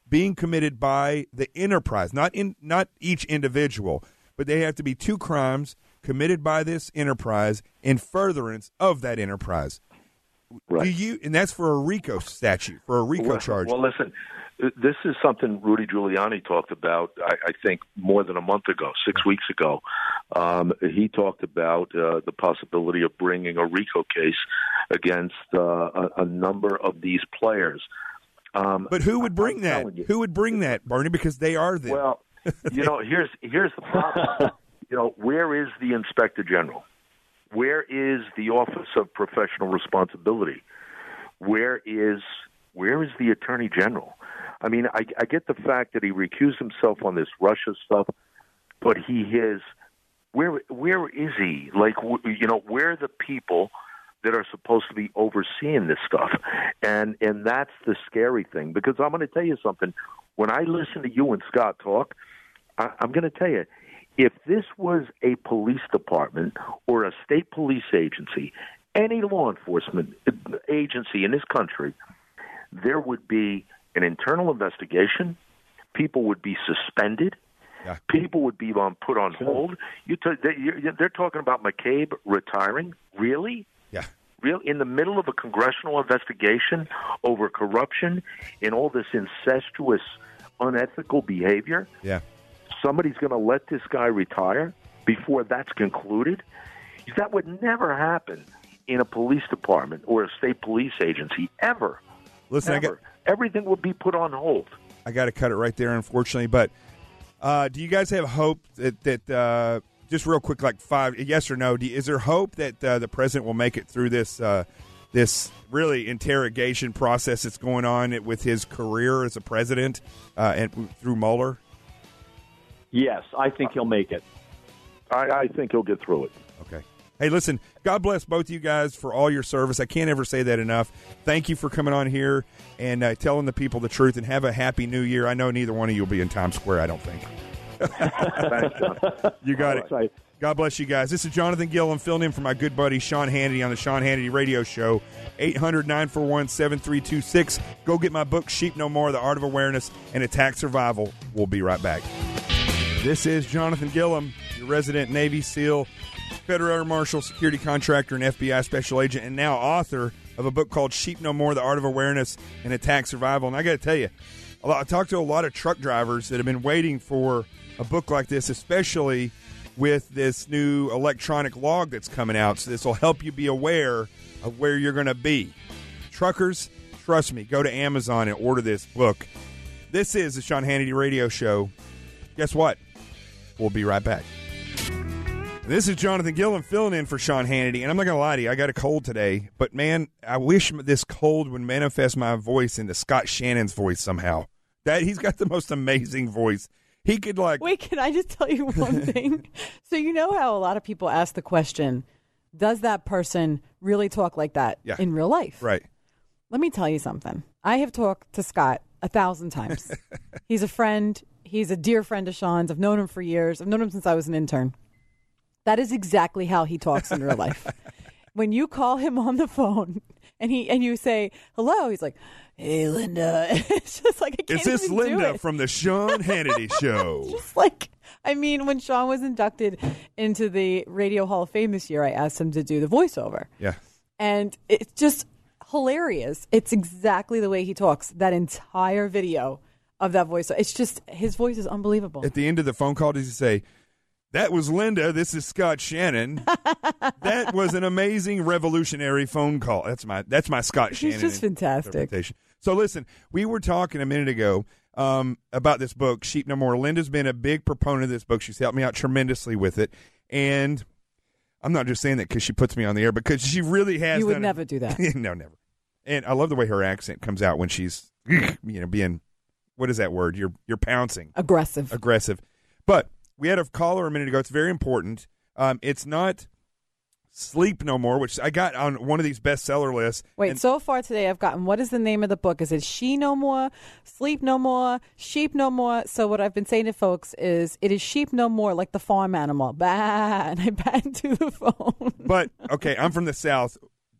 being committed by the enterprise, not in not each individual, but they have to be two crimes committed by this enterprise in furtherance of that enterprise. Right. Do you, and that's for a RICO statute, for a RICO well, charge. Well, listen, this is something Rudy Giuliani talked about, I, I think, more than a month ago, six weeks ago. Um, he talked about uh, the possibility of bringing a RICO case against uh, a, a number of these players. Um, but who would bring I'm that? Who would bring that, Barney? Because they are them. Well, you know, here's here's the problem. You know, where is the Inspector General? Where is the Office of Professional Responsibility? Where is where is the Attorney General? I mean, I, I get the fact that he recused himself on this Russia stuff, but he is where where is he? Like, you know, where are the people that are supposed to be overseeing this stuff? And and that's the scary thing, because I'm going to tell you something. When I listen to you and Scott talk, I, I'm going to tell you, if this was a police department or a state police agency, any law enforcement agency in this country, there would be an internal investigation. People would be suspended. Yeah. People would be on, put on hold. You t- they, you're, they're talking about McCabe retiring. Really? Yeah. Real in the middle of a congressional investigation over corruption and all this incestuous, unethical behavior. Yeah. Somebody's going to let this guy retire before that's concluded? That would never happen in a police department or a state police agency, ever. Listen, ever. I got, Everything would be put on hold. I got to cut it right there, unfortunately. But uh, do you guys have hope that, that uh, just real quick, like five, yes or no, do, is there hope that uh, the president will make it through this uh, this really interrogation process that's going on with his career as a president uh, and through Mueller? Yes, I think he'll make it. I, I think he'll get through it. Okay. Hey, listen, God bless both of you guys for all your service. I can't ever say that enough. Thank you for coming on here and uh, telling the people the truth, and have a happy new year. I know neither one of you will be in Times Square, I don't think. Thanks, John. You got all it. Right. God bless you guys. This is Jonathan Gill. I'm filling in for my good buddy Sean Hannity on the Sean Hannity Radio Show. eight hundred, nine four one, seven three two six. Go get my book, Sheep No More, The Art of Awareness and Attack Survival. We'll be right back. This is Jonathan Gillum, your resident Navy SEAL, Federal Air Marshal, security contractor, and F B I special agent, and now author of a book called Sheep No More, The Art of Awareness and Attack Survival. And I got to tell you, I talked to a lot of truck drivers that have been waiting for a book like this, especially with this new electronic log that's coming out. So this will help you be aware of where you're going to be. Truckers, trust me, go to Amazon and order this book. This is the Sean Hannity Radio Show. Guess what? We'll be right back. This is Jonathan Gillen filling in for Sean Hannity, and I'm not going to lie to you, I got a cold today, but man, I wish this cold would manifest my voice into Scott Shannon's voice somehow. That he's got the most amazing voice. He could like... Wait, can I just tell you one thing? So you know how a lot of people ask the question, does that person really talk like that yeah. in real life? Right. Let me tell you something. I have talked to Scott a thousand times. He's a friend. He's a dear friend of Sean's. I've known him for years. I've known him since I was an intern. That is exactly how he talks in real life. When you call him on the phone and he and you say hello, he's like, "Hey, Linda." It's just like I can't Is this even Linda do it. from the Sean Hannity Show? Just like, I mean, when Sean was inducted into the Radio Hall of Fame this year, I asked him to do the voiceover. Yeah, and it's just hilarious. It's exactly the way he talks. That entire video of that voice, it's just his voice is unbelievable. At the end of the phone call, does he say, "That was Linda. This is Scott Shannon. That was an amazing, revolutionary phone call." That's my that's my Scott Shannon. He's just fantastic. So listen, we were talking a minute ago um, about this book, Sheep No More. Linda's been a big proponent of this book. She's helped me out tremendously with it, and I'm not just saying that because she puts me on the air, because she really has. You would done never it. do that. No, never. And I love the way her accent comes out when she's, you know, being, what is that word? You're you're pouncing. Aggressive. Aggressive. But we had a caller a minute ago. It's very important. Um, it's not Sleep No More, which I got on one of these bestseller lists. Wait, and so far today I've gotten, what is the name of the book? Is it She No More, Sleep No More, Sheep No More? So what I've been saying to folks is it is Sheep No More, like the farm animal. Bah, and I bat into the phone. But, okay, I'm from the South.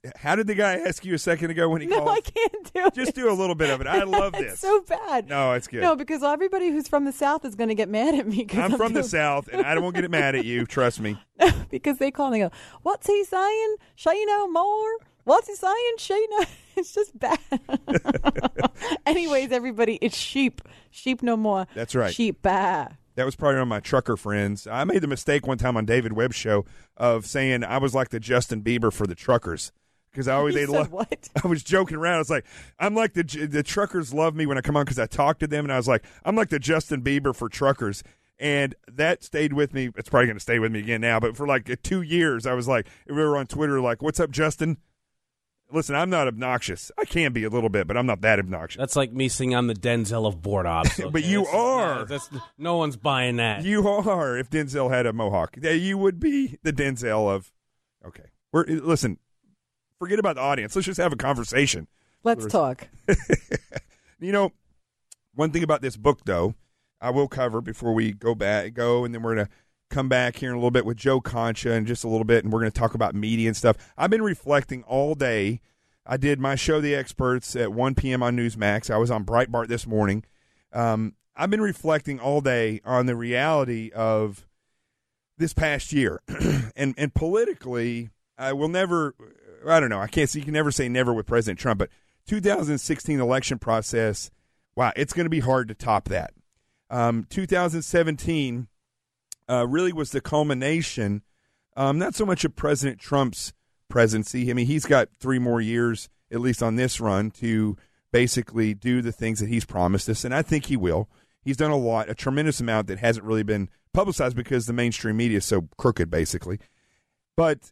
how did the guy ask you a second ago when he no, called? No, I can't do it. Just do a little bit of it. I love this. It's so bad. No, it's good. No, because everybody who's from the South is going to get mad at me. I'm, I'm from doing... the South, and I won't get mad at you. Trust me. Because they call and they go, what's he saying? She no more? What's he saying? She no. It's just bad. Anyways, everybody, it's sheep. Sheep no more. That's right. Sheep bad. That was probably one of my trucker friends. I made the mistake one time on David Webb's show of saying I was like the Justin Bieber for the truckers. Because I always you they said love. What? I was joking around. I was like, I'm like the the truckers love me when I come on because I talk to them, and I was like, I'm like the Justin Bieber for truckers, and that stayed with me. It's probably going to stay with me again now, but for like two years, I was like, we were on Twitter, like, "What's up, Justin?" Listen, I'm not obnoxious. I can be a little bit, but I'm not that obnoxious. That's like me saying I'm the Denzel of board ops. Okay? But you that's, are. No, that's, no one's buying that. You are. If Denzel had a mohawk, you would be the Denzel of. Okay, we're listen. Forget about the audience. Let's just have a conversation. Let's talk. You know, one thing about this book, though, I will cover before we go back, go, and then we're going to come back here in a little bit with Joe Concha in just a little bit, and we're going to talk about media and stuff. I've been reflecting all day. I did my show, The Experts, at one p.m. on Newsmax. I was on Breitbart this morning. Um, I've been reflecting all day on the reality of this past year. and and politically, I will never, I don't know, I can't say, you can never say never with President Trump, but two thousand sixteen election process, wow, it's going to be hard to top that. Um, two thousand seventeen Uh, really was the culmination, um, not so much of President Trump's presidency. I mean, he's got three more years, at least on this run, to basically do the things that he's promised us, and I think he will. He's done a lot, a tremendous amount that hasn't really been publicized because the mainstream media is so crooked, basically. But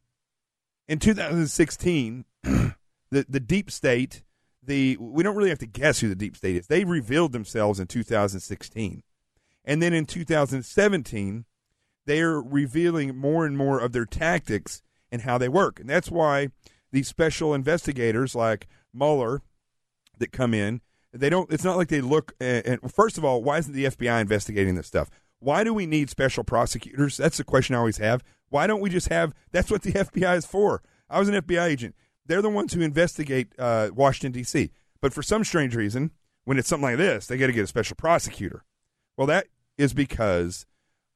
in two thousand sixteen, the, the deep state, the we don't really have to guess who the deep state is. They revealed themselves in two thousand sixteen. And then in two thousand seventeen, they're revealing more and more of their tactics and how they work. And that's why these special investigators like Mueller that come in, they don't, it's not like they look, at, and first of all, why isn't the F B I investigating this stuff? Why do we need special prosecutors? That's the question I always have. Why don't we just have, that's what the F B I is for. I was an F B I agent. They're the ones who investigate uh, Washington, D C. But for some strange reason, when it's something like this, they got to get a special prosecutor. Well, that is because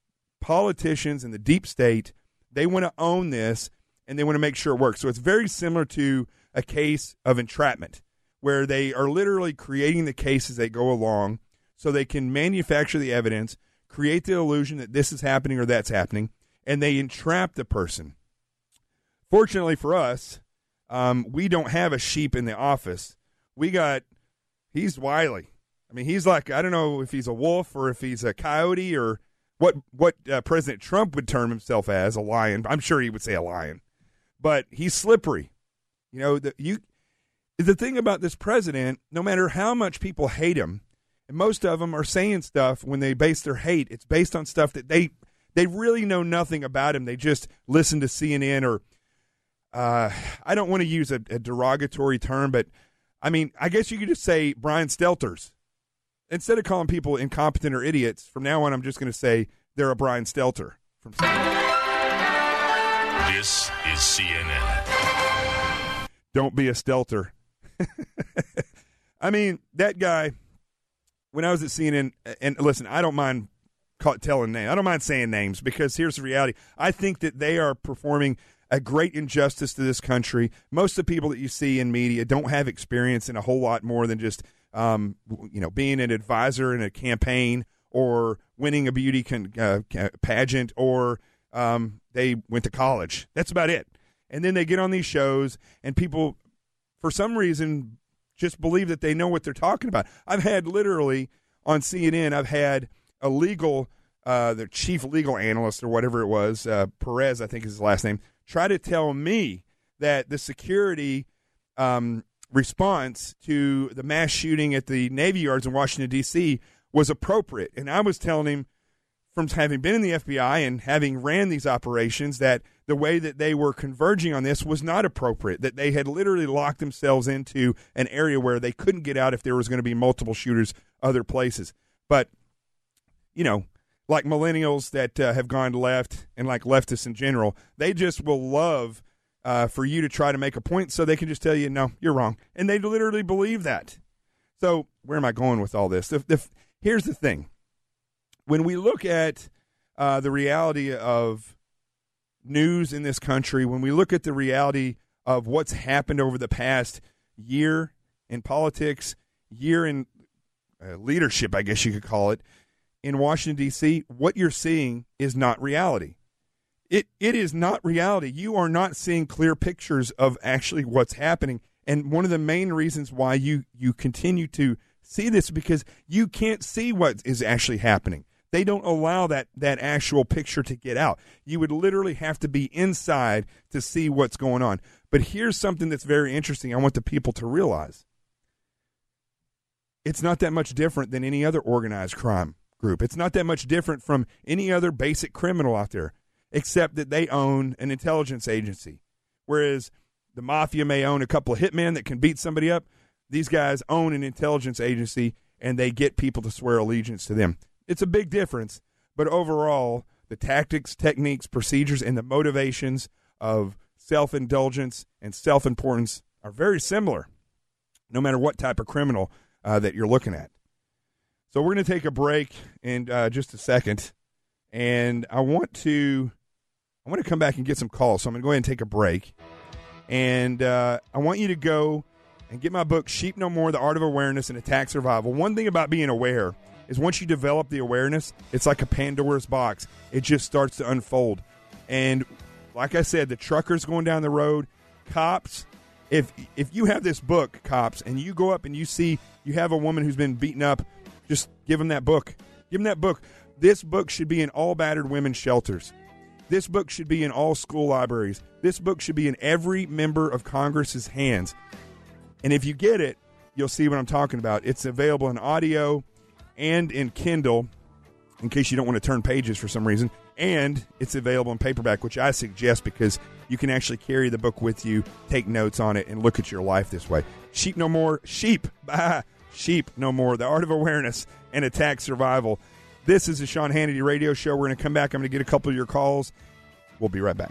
politicians in the deep state, they want to own this, and they want to make sure it works. So it's very similar to a case of entrapment, where they are literally creating the case as they go along so they can manufacture the evidence, create the illusion that this is happening or that's happening, and they entrap the person. Fortunately for us, um, we don't have a sheep in the office. We got, he's wily. I mean, he's like, I don't know if he's a wolf or if he's a coyote or what what uh, President Trump would term himself as, a lion. I'm sure he would say a lion. But he's slippery. You know, the, you, the thing about this president, no matter how much people hate him, and most of them are saying stuff when they base their hate, it's based on stuff that they they really know nothing about him. They just listen to C N N or, uh, I don't want to use a, a derogatory term, but, I mean, I guess you could just say Brian Stelters. Instead of calling people incompetent or idiots, from now on, I'm just going to say they're a Brian Stelter. From This is C N N. Don't be a Stelter. I mean, that guy, when I was at C N N, and listen, I don't mind call, telling names. I don't mind saying names because here's the reality. I think that they are performing a great injustice to this country. Most of the people that you see in media don't have experience in a whole lot more than just Um, you know, being an advisor in a campaign or winning a beauty con- uh, pageant or um, they went to college. That's about it. And then they get on these shows and people, for some reason, just believe that they know what they're talking about. I've had literally on C N N, I've had a legal, uh, the chief legal analyst or whatever it was, uh, Perez, I think is his last name, try to tell me that the security um response to the mass shooting at the Navy Yards in Washington, D C was appropriate. And I was telling him, from having been in the F B I and having ran these operations, that the way that they were converging on this was not appropriate, that they had literally locked themselves into an area where they couldn't get out if there was going to be multiple shooters other places. But, you know, like millennials that uh, have gone left and like leftists in general, they just will love uh, for you to try to make a point so they can just tell you, no, you're wrong. And they literally believe that. So where am I going with all this? The, the, here's the thing. When we look at uh, the reality of news in this country, when we look at the reality of what's happened over the past year in politics, year in uh, leadership, I guess you could call it, in Washington, D C, what you're seeing is not reality. It It is not reality. You are not seeing clear pictures of actually what's happening. And one of the main reasons why you, you continue to see this is because you can't see what is actually happening. They don't allow that, that actual picture to get out. You would literally have to be inside to see what's going on. But here's something that's very interesting I want the people to realize. It's not that much different than any other organized crime group. It's not that much different from any other basic criminal out there, except that they own an intelligence agency. Whereas the mafia may own a couple of hitmen that can beat somebody up. These guys own an intelligence agency, and they get people to swear allegiance to them. It's a big difference, but overall, the tactics, techniques, procedures, and the motivations of self-indulgence and self-importance are very similar, no matter what type of criminal uh, that you're looking at. So we're going to take a break in uh, just a second, and I want to I want to come back and get some calls. So I'm going to go ahead and take a break, and uh, I want you to go and get my book, Sheep No More, The Art of Awareness and Attack Survival. One thing about being aware is once you develop the awareness, it's like a Pandora's box. It just starts to unfold. And like I said, the truckers going down the road, cops, if if you have this book, cops, and you go up and you see you have a woman who's been beaten up, just give them that book. Give them that book. This book should be in all battered women's shelters. This book should be in all school libraries. This book should be in every member of Congress's hands. And if you get it, you'll see what I'm talking about. It's available in audio and in Kindle, in case you don't want to turn pages for some reason. And it's available in paperback, which I suggest because you can actually carry the book with you, take notes on it, and look at your life this way. Sheep No More. Sheep. Bah. Sheep No More. The Art of Awareness and Attack Survival. This is the Sean Hannity Radio Show. We're going to come back. I'm going to get a couple of your calls. We'll be right back.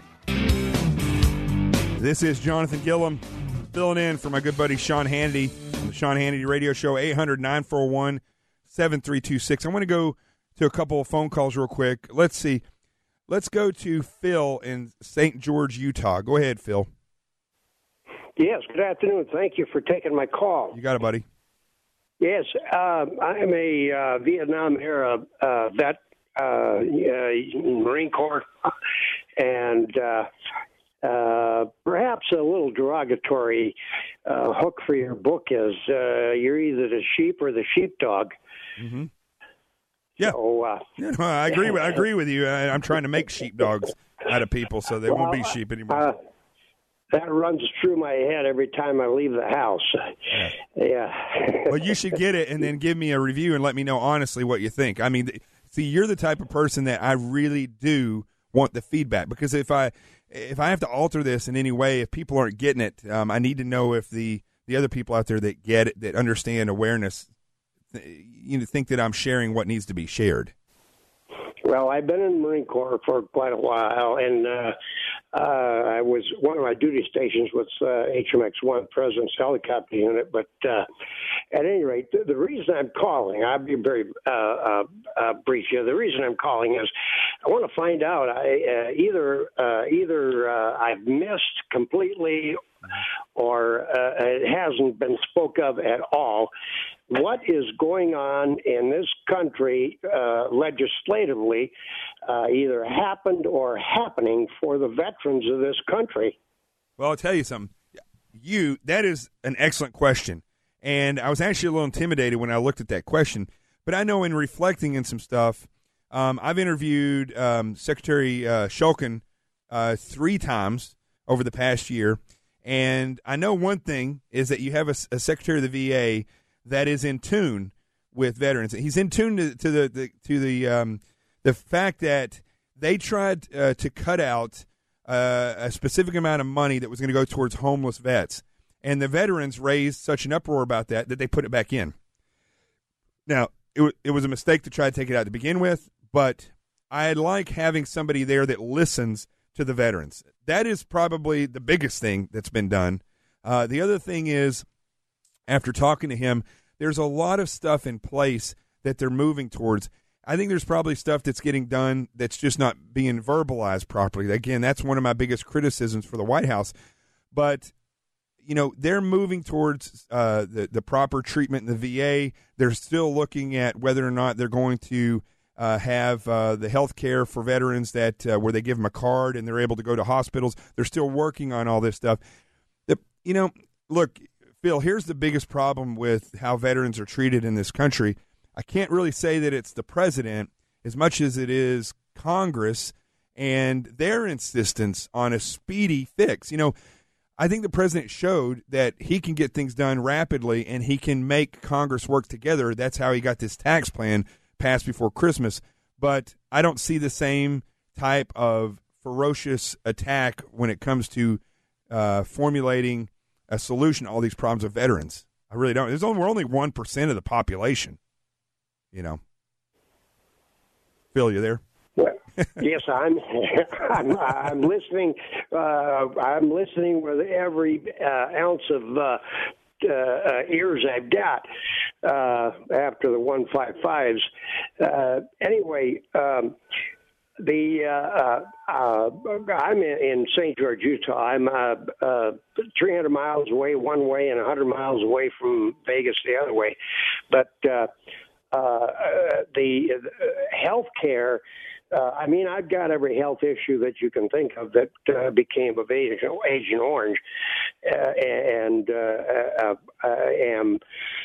This is Jonathan Gillum filling in for my good buddy Sean Hannity on the Sean Hannity Radio Show, eight hundred, nine four one, seven three two six. I want to go to a couple of phone calls real quick. Let's see. Let's go to Phil in Saint George, Utah. Go ahead, Phil. Yes, good afternoon. Thank you for taking my call. You got it, buddy. Yes, uh, I'm a uh, Vietnam-era uh, vet, uh, uh, Marine Corps, and uh, uh, perhaps a little derogatory uh, hook for your book is uh, you're either the sheep or the sheepdog. Mm-hmm. Yeah, so, uh, yeah no, I agree. With, I agree with you. I, I'm trying to make sheepdogs out of people, so they well, won't be sheep anymore. Uh, that runs through my head every time I leave the house. Yeah. yeah. Well, you should get it and then give me a review and let me know honestly what you think. I mean, see, you're the type of person that I really do want the feedback, because if I if I have to alter this in any way, if people aren't getting it, um, I need to know if the, the other people out there that get it, that understand awareness, you know, think that I'm sharing what needs to be shared. Well, I've been in the Marine Corps for quite a while, and uh, uh, I was one of my duty stations was uh, H M X one, President's Helicopter Unit. But uh, at any rate, the, the reason I'm calling, I'll be very uh, uh, uh, brief here. The reason I'm calling is I want to find out I, uh, either uh, either uh, I've missed completely or uh, it hasn't been spoke of at all. What is going on in this country uh, legislatively uh, either happened or happening for the veterans of this country? Well, I'll tell you something. You that is an excellent question. And I was actually a little intimidated when I looked at that question. But I know in reflecting in some stuff, um, I've interviewed um, Secretary uh, Shulkin uh, three times over the past year. And I know one thing is that you have a, a Secretary of the V A that is in tune with veterans. He's in tune to, to the, the to the um, the fact that they tried uh, to cut out uh, a specific amount of money that was going to go towards homeless vets, and the veterans raised such an uproar about that that they put it back in. Now, it w- it was a mistake to try to take it out to begin with, but I like having somebody there that listens to the veterans. That is probably the biggest thing that's been done. Uh, the other thing is, after talking to him, there's a lot of stuff in place that they're moving towards. I think there's probably stuff that's getting done that's just not being verbalized properly. Again, that's one of my biggest criticisms for the White House. But, you know, they're moving towards uh, the, the proper treatment in the V A. They're still looking at whether or not they're going to uh, have uh, the health care for veterans that uh, where they give them a card and they're able to go to hospitals. They're still working on all this stuff. The, you know, look, Phil, here's the biggest problem with how veterans are treated in this country. I can't really say that it's the president as much as it is Congress and their insistence on a speedy fix. You know, I think the president showed that he can get things done rapidly and he can make Congress work together. That's how he got this tax plan passed before Christmas. But I don't see the same type of ferocious attack when it comes to uh, formulating a solution to all these problems of veterans. I really don't. There's only, we're only one percent of the population. You know, Phil, you there? Well, yes, I'm. I'm, I'm listening. Uh, I'm listening with every uh, ounce of uh, uh, ears I've got uh, after the one five fives. Uh, anyway, um, the uh, uh, I'm in Saint George, Utah. I'm uh, uh, three hundred miles away one way and one hundred miles away from Vegas the other way, but. Uh, Uh, the uh, health care, uh, I mean, I've got every health issue that you can think of that uh, became of Agent, Agent Orange, uh, and uh, I am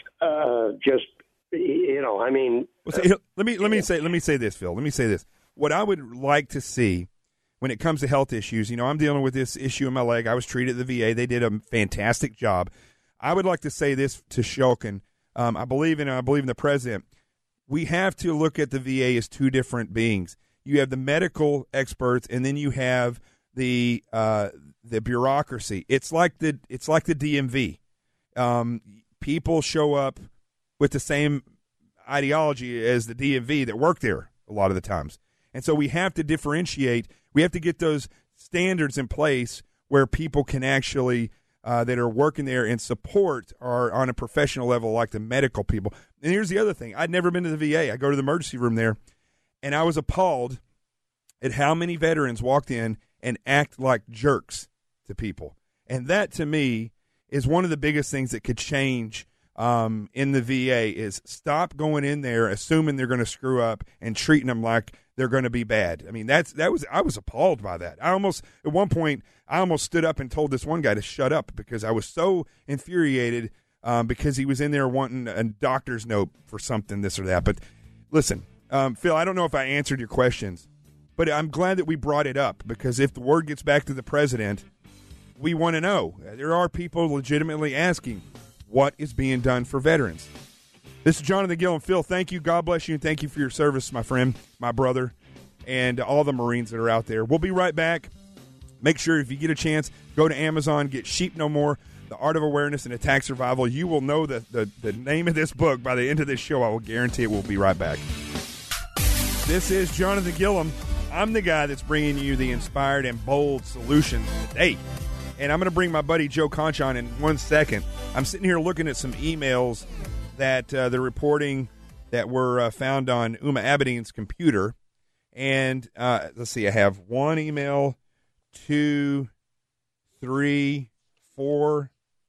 uh, just, you know, I mean. Well, see, let me let me say let me say this, Phil. Let me say this. What I would like to see when it comes to health issues, you know, I'm dealing with this issue in my leg. I was treated at the V A. They did a fantastic job. I would like to say this to Shulkin. Um, I believe in I believe in the president. We have to look at the V A as two different beings. You have the medical experts, and then you have the uh, the bureaucracy. It's like the it's like the D M V. Um, people show up with the same ideology as the D M V that work there a lot of the times, and so we have to differentiate. We have to get those standards in place where people can actually. Uh, that are working there and support are on a professional level like the medical people. And here's the other thing. I'd never been to the V A. I go to the emergency room there, and I was appalled at how many veterans walked in and act like jerks to people. And that, to me, is one of the biggest things that could change um, in the V A is stop going in there assuming they're going to screw up and treating them like they're going to be bad. I mean, that's that was I was appalled by that. I almost at one point I almost stood up and told this one guy to shut up because I was so infuriated um, because he was in there wanting a doctor's note for something, this or that. But listen, um, Phil, I don't know if I answered your questions, but I'm glad that we brought it up because if the word gets back to the president, we want to know. There are people legitimately asking what is being done for veterans. This is Jonathan Gilliam. Phil, thank you. God bless you, and thank you for your service, my friend, my brother, and all the Marines that are out there. We'll be right back. Make sure if you get a chance, go to Amazon, get Sheep No More, The Art of Awareness and Attack Survival. You will know the, the, the name of this book by the end of this show. I will guarantee it. We'll be right back. This is Jonathan Gilliam. I'm the guy that's bringing you the inspired and bold solutions today. And I'm going to bring my buddy Joe Conch on in one second. I'm sitting here looking at some emails that uh, they're reporting that were uh, found on Uma Abedin's computer. And uh, let's see, I have one email, two, three, four.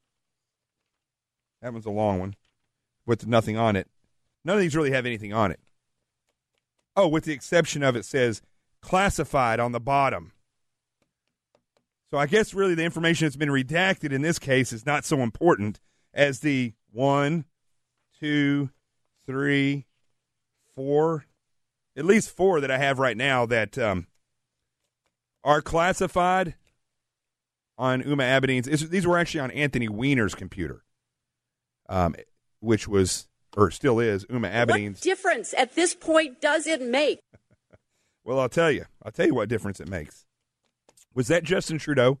That one's a long one with nothing on it. None of these really have anything on it. Oh, with the exception of it says classified on the bottom. So I guess really the information that's been redacted in this case is not so important as the one, two, three, four, at least four that I have right now that um, are classified on Uma Abedin's. These were actually on Anthony Weiner's computer, um, which was, or still is, Uma Abedin's. What difference at this point does it make? Well, I'll tell you. I'll tell you what difference it makes. Was that Justin Trudeau?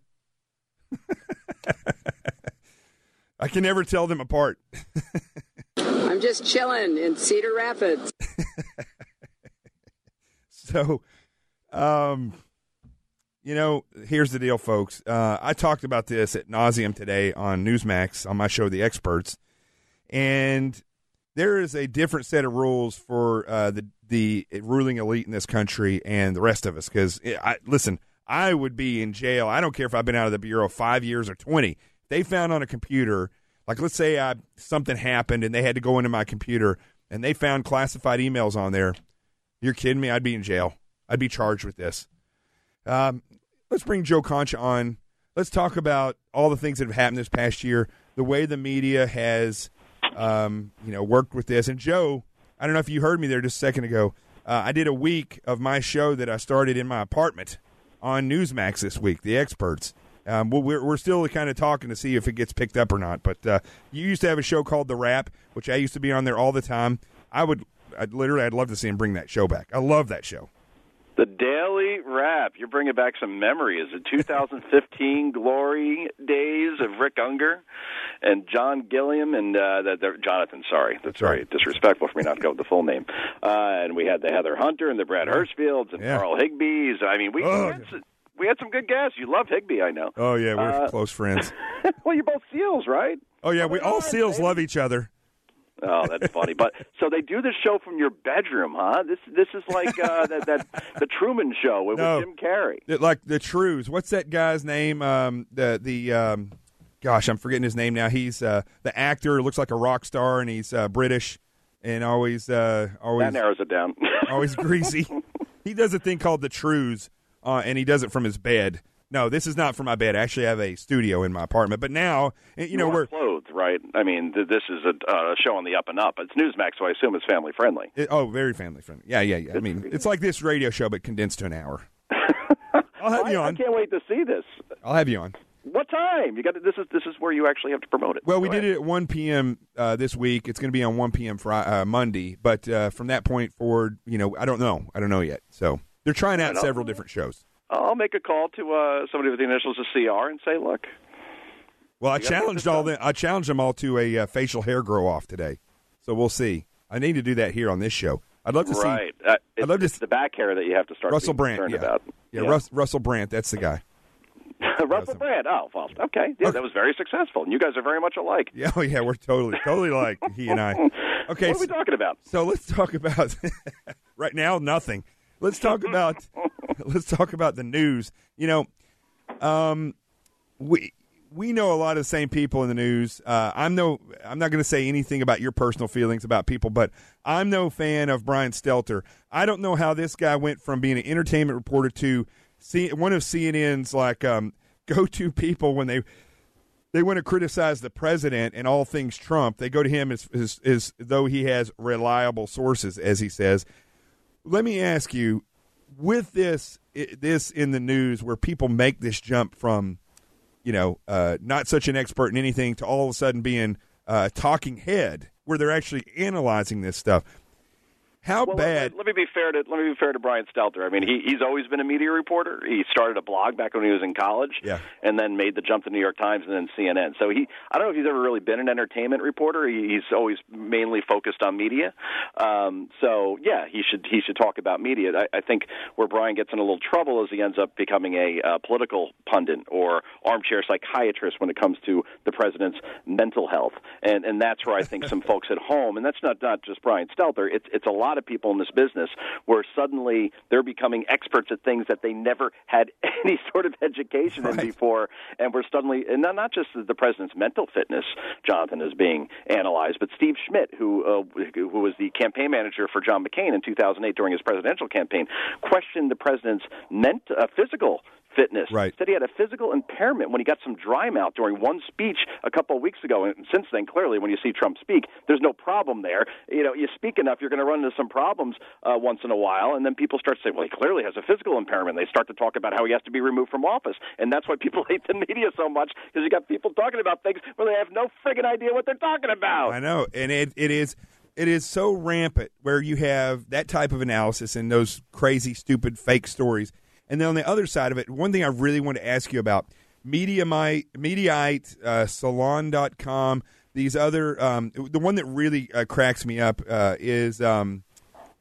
I can never tell them apart. I'm just chilling in Cedar Rapids. So, um, You know, here's the deal, folks. Uh, I talked about this at nauseum today on Newsmax on my show, The Experts, and there is a different set of rules for uh, the the ruling elite in this country and the rest of us. Because, I, listen, I would be in jail. I don't care if I've been out of the Bureau five years or twenty. They found on a computer, like let's say I, something happened and they had to go into my computer and they found classified emails on there. You're kidding me? I'd be in jail. I'd be charged with this. Um, let's bring Joe Concha on. Let's talk about all the things that have happened this past year, the way the media has, um, you know, worked with this. And Joe, I don't know if you heard me there just a second ago. Uh, I did a week of my show that I started in my apartment on Newsmax this week, The Experts. Um, well, we're we're still kind of talking to see if it gets picked up or not. But uh, you used to have a show called The Wrap, which I used to be on there all the time. I would, I'd literally, I'd love to see him bring that show back. I love that show. The Daily Wrap. You're bringing back some memories. The two thousand fifteen glory days of Rick Unger and John Gilliam and uh, the, the, Jonathan, sorry. That's very disrespectful for me not to go with the full name. Uh, and we had the Heather Hunter and the Brad Hirschfields and Yeah. Carl Higbees. I mean, we, Oh. we, had some, we had some good guests. You love Higbee, I know. Oh, yeah, we're Uh, close friends. Well, you're both SEALs, right? Oh, yeah, we all SEALs love each other. Oh, that's funny. But so they do this show from your bedroom, huh? This this is like uh, that that the Truman Show with No. Jim Carrey. It- like the Trues. What's that guy's name? Um, the the um, gosh, I'm forgetting his name now. He's uh, the actor. Looks like a rock star, and he's uh, British, and always uh, always That narrows it down. always greasy. He does a thing called the Trues, uh, and he does it from his bed. No, this is not from my bed. I actually have a studio in my apartment. But now, you know, are we're clothed, right? I mean, th- this is a uh, show on the up and up. It's Newsmax, so I assume it's family friendly. it, oh, very family friendly. Yeah, yeah, yeah. I mean, it's like this radio show, but condensed to an hour. I'll have I, you I on. can't wait to see this. I'll have you on. What time? You got to, this is this is where you actually have to promote it. Well, we Go did ahead. it at one p.m. Uh, this week. It's going to be on one p.m. Friday, uh, Monday. But uh, from that point forward, you know, I don't know. I don't know yet. So they're trying out I know. several different shows. I'll make a call to uh, somebody with the initials of C R and say, look. Well, I You gotta get challenged this all done. them. I challenged them all to a uh, facial hair grow off today. So we'll see. I need to do that here on this show. I'd love to Right. see Uh, it's, I'd love to it's the back hair that you have to start Russell being Brand. concerned Yeah, about. yeah, Russ, Russell Brand. That's the guy. Russell Brand. Oh, well, okay. Yeah, that was very successful. And you guys are very much alike. Yeah, oh yeah, we're totally, totally like he and I. Okay, What are we talking about? So let's talk about right now nothing. Let's talk about let's talk about the news. You know, um, we we know a lot of the same people in the news. Uh, I'm no, I'm not going to say anything about your personal feelings about people, but I'm no fan of Brian Stelter. I don't know how this guy went from being an entertainment reporter to C, one of C N N's like um, go-to people when they. They want to criticize the president and all things Trump. They go to him as, as, as though he has reliable sources, as he says. Let me ask you, with this this in the news where people make this jump from, you know, uh, not such an expert in anything to all of a sudden being a talking head, where they're actually analyzing this stuff. How well, bad? Let, let me be fair to let me be fair to Brian Stelter. I mean, he, he's always been a media reporter. He started a blog back when he was in college, yeah. and then made the jump to New York Times and then C N N. So he, I don't know if he's ever really been an entertainment reporter. He, he's always mainly focused on media. Um, so yeah, he should he should talk about media. I, I think where Brian gets in a little trouble is he ends up becoming a uh, political pundit or armchair psychiatrist when it comes to the president's mental health, and and that's where I think some folks at home, and that's not not just Brian Stelter. It's it's a lot of people in this business where suddenly they're becoming experts at things that they never had any sort of education right. in before, and we're suddenly, and not, not just the president's mental fitness, Jonathan, is being analyzed, but Steve Schmidt, who uh, who was the campaign manager for John McCain in two thousand eight during his presidential campaign, questioned the president's ment- uh, physical fitness. Right. Said he had a physical impairment when he got some dry mouth during one speech a couple of weeks ago. And since then, clearly, when you see Trump speak, there's no problem there. You know, you speak enough, you're going to run into some problems uh, once in a while, and then people start to say, well, he clearly has a physical impairment. They start to talk about how he has to be removed from office. And that's why people hate the media so much, because you got people talking about things where they have no friggin' idea what they're talking about. I know, and it it is it is so rampant where you have that type of analysis and those crazy, stupid, fake stories. And then on the other side of it, one thing I really want to ask you about, Mediaite, Mediaite uh, Salon dot com, these other, um, the one that really uh, cracks me up uh, is um,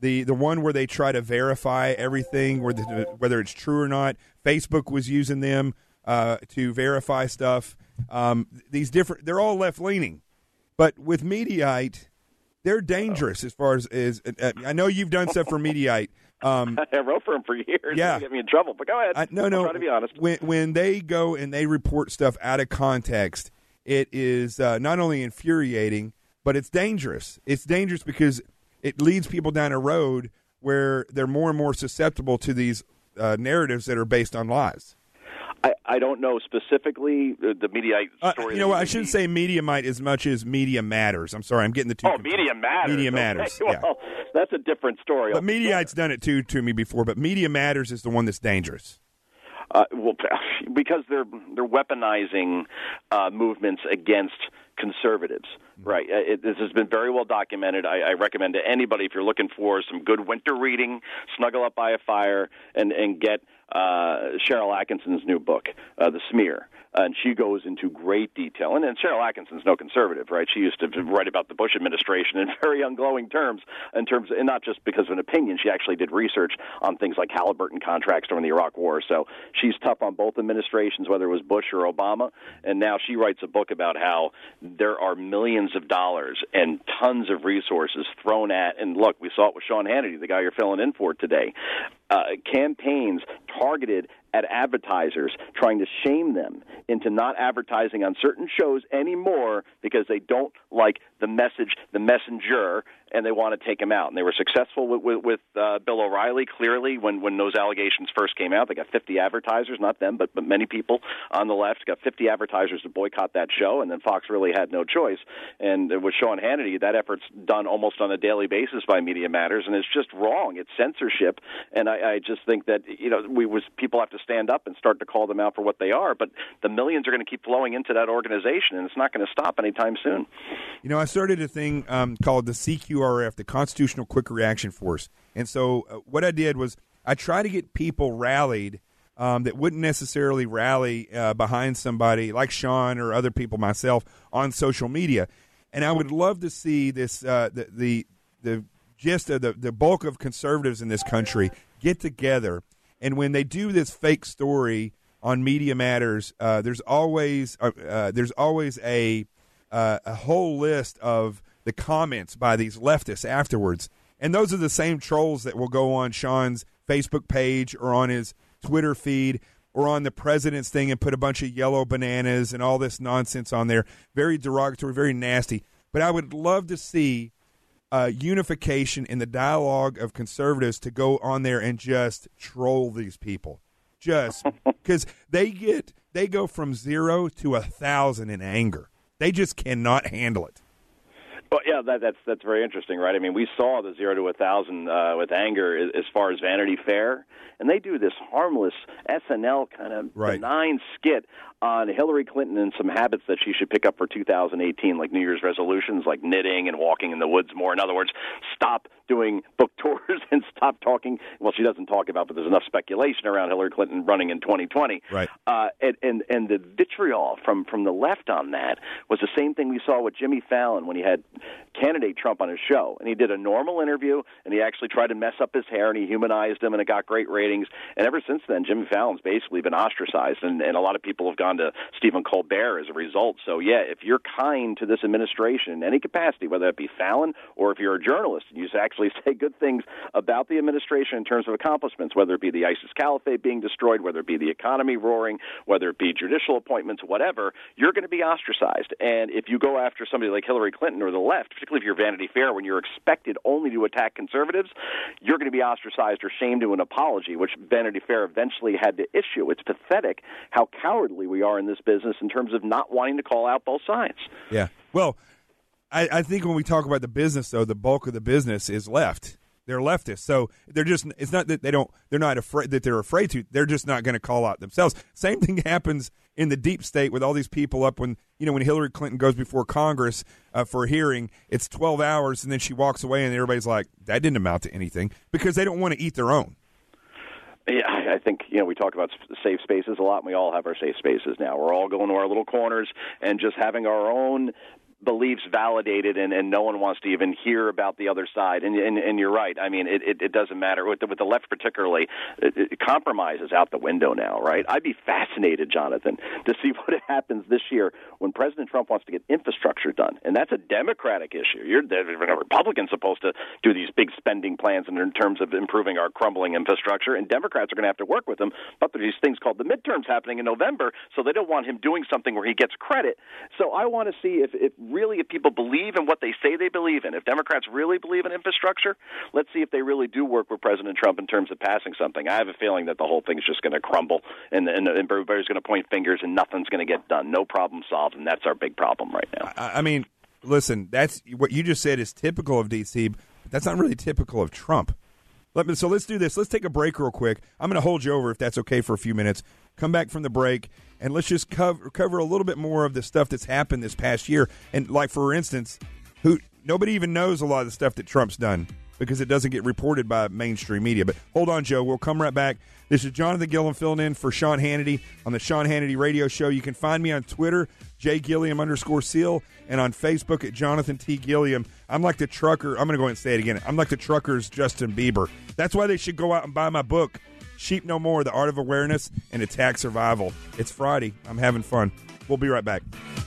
the the one where they try to verify everything, whether whether it's true or not. Facebook was using them uh, to verify stuff. Um, these different, they're all left leaning, but with Mediaite, they're dangerous as far as is. Uh, I know you've done stuff for Mediaite. Um, I wrote for him for years. Yeah, Get me in trouble. But go ahead. I, no, no. I'll try to be honest. When when they go and they report stuff out of context, it is uh, not only infuriating, but it's dangerous. It's dangerous because it leads people down a road where they're more and more susceptible to these uh, narratives that are based on lies. I, I don't know specifically the, the Mediaite story. Uh, you know what? I shouldn't say Mediamite as much as Media Matters. I'm sorry. I'm getting the two. Oh, Media Matters. Media okay. Matters. Well, yeah. That's a different story. But Mediaite's done it too to me before. But Media Matters is the one that's dangerous. Uh, well, because they're they're weaponizing uh, movements against conservatives, right? It, this has been very well documented. I, I recommend to anybody, if you're looking for some good winter reading, snuggle up by a fire and and get uh, Cheryl Atkinson's new book, uh, The Smear. And she goes into great detail. And, and Cheryl Atkinson's no conservative, right? She used to write about the Bush administration in very unglowing terms, in terms, and not just because of an opinion. She actually did research on things like Halliburton contracts during the Iraq War. So she's tough on both administrations, whether it was Bush or Obama. And now she writes a book about how there are millions of dollars and tons of resources thrown at, and look, we saw it with Sean Hannity, the guy you're filling in for today, uh, campaigns targeted at advertisers, trying to shame them into not advertising on certain shows anymore because they don't like the message, the messenger, and they want to take him out. And they were successful with, with, with uh, Bill O'Reilly, clearly, when, when those allegations first came out. They got fifty advertisers, not them, but, but many people on the left got fifty advertisers to boycott that show, and then Fox really had no choice. And with Sean Hannity, that effort's done almost on a daily basis by Media Matters, and it's just wrong. It's censorship, and I, I just think that, you know, we was people have to stand up and start to call them out for what they are, but the millions are going to keep flowing into that organization, and it's not going to stop anytime soon. You know, I started a thing um, called the C Q R F, the Constitutional Quick Reaction Force, and so uh, what I did was I try to get people rallied um, that wouldn't necessarily rally uh, behind somebody like Sean or other people, myself, on social media, and I would love to see this uh, the, the the gist of the, the bulk of conservatives in this country get together. And when they do this fake story on Media Matters, uh, there's always uh, uh, there's always a uh, a whole list of the comments by these leftists afterwards, and those are the same trolls that will go on Sean's Facebook page or on his Twitter feed or on the president's thing and put a bunch of yellow bananas and all this nonsense on there. Very derogatory, very nasty. But I would love to see Uh, unification in the dialogue of conservatives to go on there and just troll these people, just because they get they go from zero to a thousand in anger. They just cannot handle it. Well, yeah, that, that's that's very interesting, right? I mean, we saw the zero to a thousand uh, with anger as far as Vanity Fair, and they do this harmless S N L kind of right. benign skit on Hillary Clinton and some habits that she should pick up for two thousand eighteen, like New Year's resolutions, like knitting and walking in the woods more. In other words, stop doing book tours and stop talking. Well, she doesn't talk about, but there's enough speculation around Hillary Clinton running in twenty twenty. Right. Uh, and, and and the vitriol from from the left on that was the same thing we saw with Jimmy Fallon when he had candidate Trump on his show, and he did a normal interview, and he actually tried to mess up his hair, and he humanized him, and it got great ratings. And ever since then, Jimmy Fallon's basically been ostracized, and, and a lot of people have gone to Stephen Colbert as a result. So, yeah, if you're kind to this administration in any capacity, whether it be Fallon or if you're a journalist, and you actually say good things about the administration in terms of accomplishments, whether it be the ISIS caliphate being destroyed, whether it be the economy roaring, whether it be judicial appointments, whatever, you're going to be ostracized. And if you go after somebody like Hillary Clinton or the left, particularly if you're Vanity Fair, when you're expected only to attack conservatives, you're going to be ostracized or shamed into an apology, which Vanity Fair eventually had to issue. It's pathetic how cowardly we are in this business in terms of not wanting to call out both sides. Yeah. Well, I, I think when we talk about the business, though, the bulk of the business is left. They're leftists, so they're just. It's not that they don't. They're not afraid that they're afraid to. They're just not going to call out themselves. Same thing happens in the deep state with all these people up when you know when Hillary Clinton goes before Congress uh, for a hearing. It's twelve hours, and then she walks away, and everybody's like, "That didn't amount to anything," because they don't want to eat their own. Yeah, I think, you know, we talk about safe spaces a lot, and we all have our safe spaces now. We're all going to our little corners and just having our own beliefs validated, and, and no one wants to even hear about the other side. And and, and you're right. I mean, it, it, it doesn't matter. With the, with the left particularly, it, it, compromise is out the window now, right? I'd be fascinated, Jonathan, to see what happens this year when President Trump wants to get infrastructure done. And that's a Democratic issue. You're the Republicans supposed to do these big spending plans in terms of improving our crumbling infrastructure, and Democrats are going to have to work with him. But there's these things called the midterms happening in November, so they don't want him doing something where he gets credit. So I want to see if, if really if people believe in what they say they believe in. If Democrats really believe in infrastructure, let's see if they really do work with President Trump in terms of passing something. I have a feeling that the whole thing's just going to crumble, and, and, and everybody's going to point fingers, and nothing's going to get done. No problem solved, and that's our big problem right now. I, I mean, listen, that's what you just said is typical of D C, but that's not really typical of Trump. Let me, so let's do this. Let's take a break real quick. I'm going to hold you over if that's okay for a few minutes. Come back from the break, and let's just cover cover a little bit more of the stuff that's happened this past year. And like, for instance, who nobody even knows a lot of the stuff that Trump's done because it doesn't get reported by mainstream media. But hold on, Joe. We'll come right back. This is Jonathan Gilliam filling in for Sean Hannity on the Sean Hannity Radio Show. You can find me on Twitter, J Gilliam underscore Seal, and on Facebook at Jonathan T. Gilliam. I'm like the trucker. I'm going to go ahead and say it again. I'm like the trucker's Justin Bieber. That's why they should go out and buy my book, Sheep No More, The Art of Awareness and Attack Survival. It's Friday. I'm having fun. We'll be right back.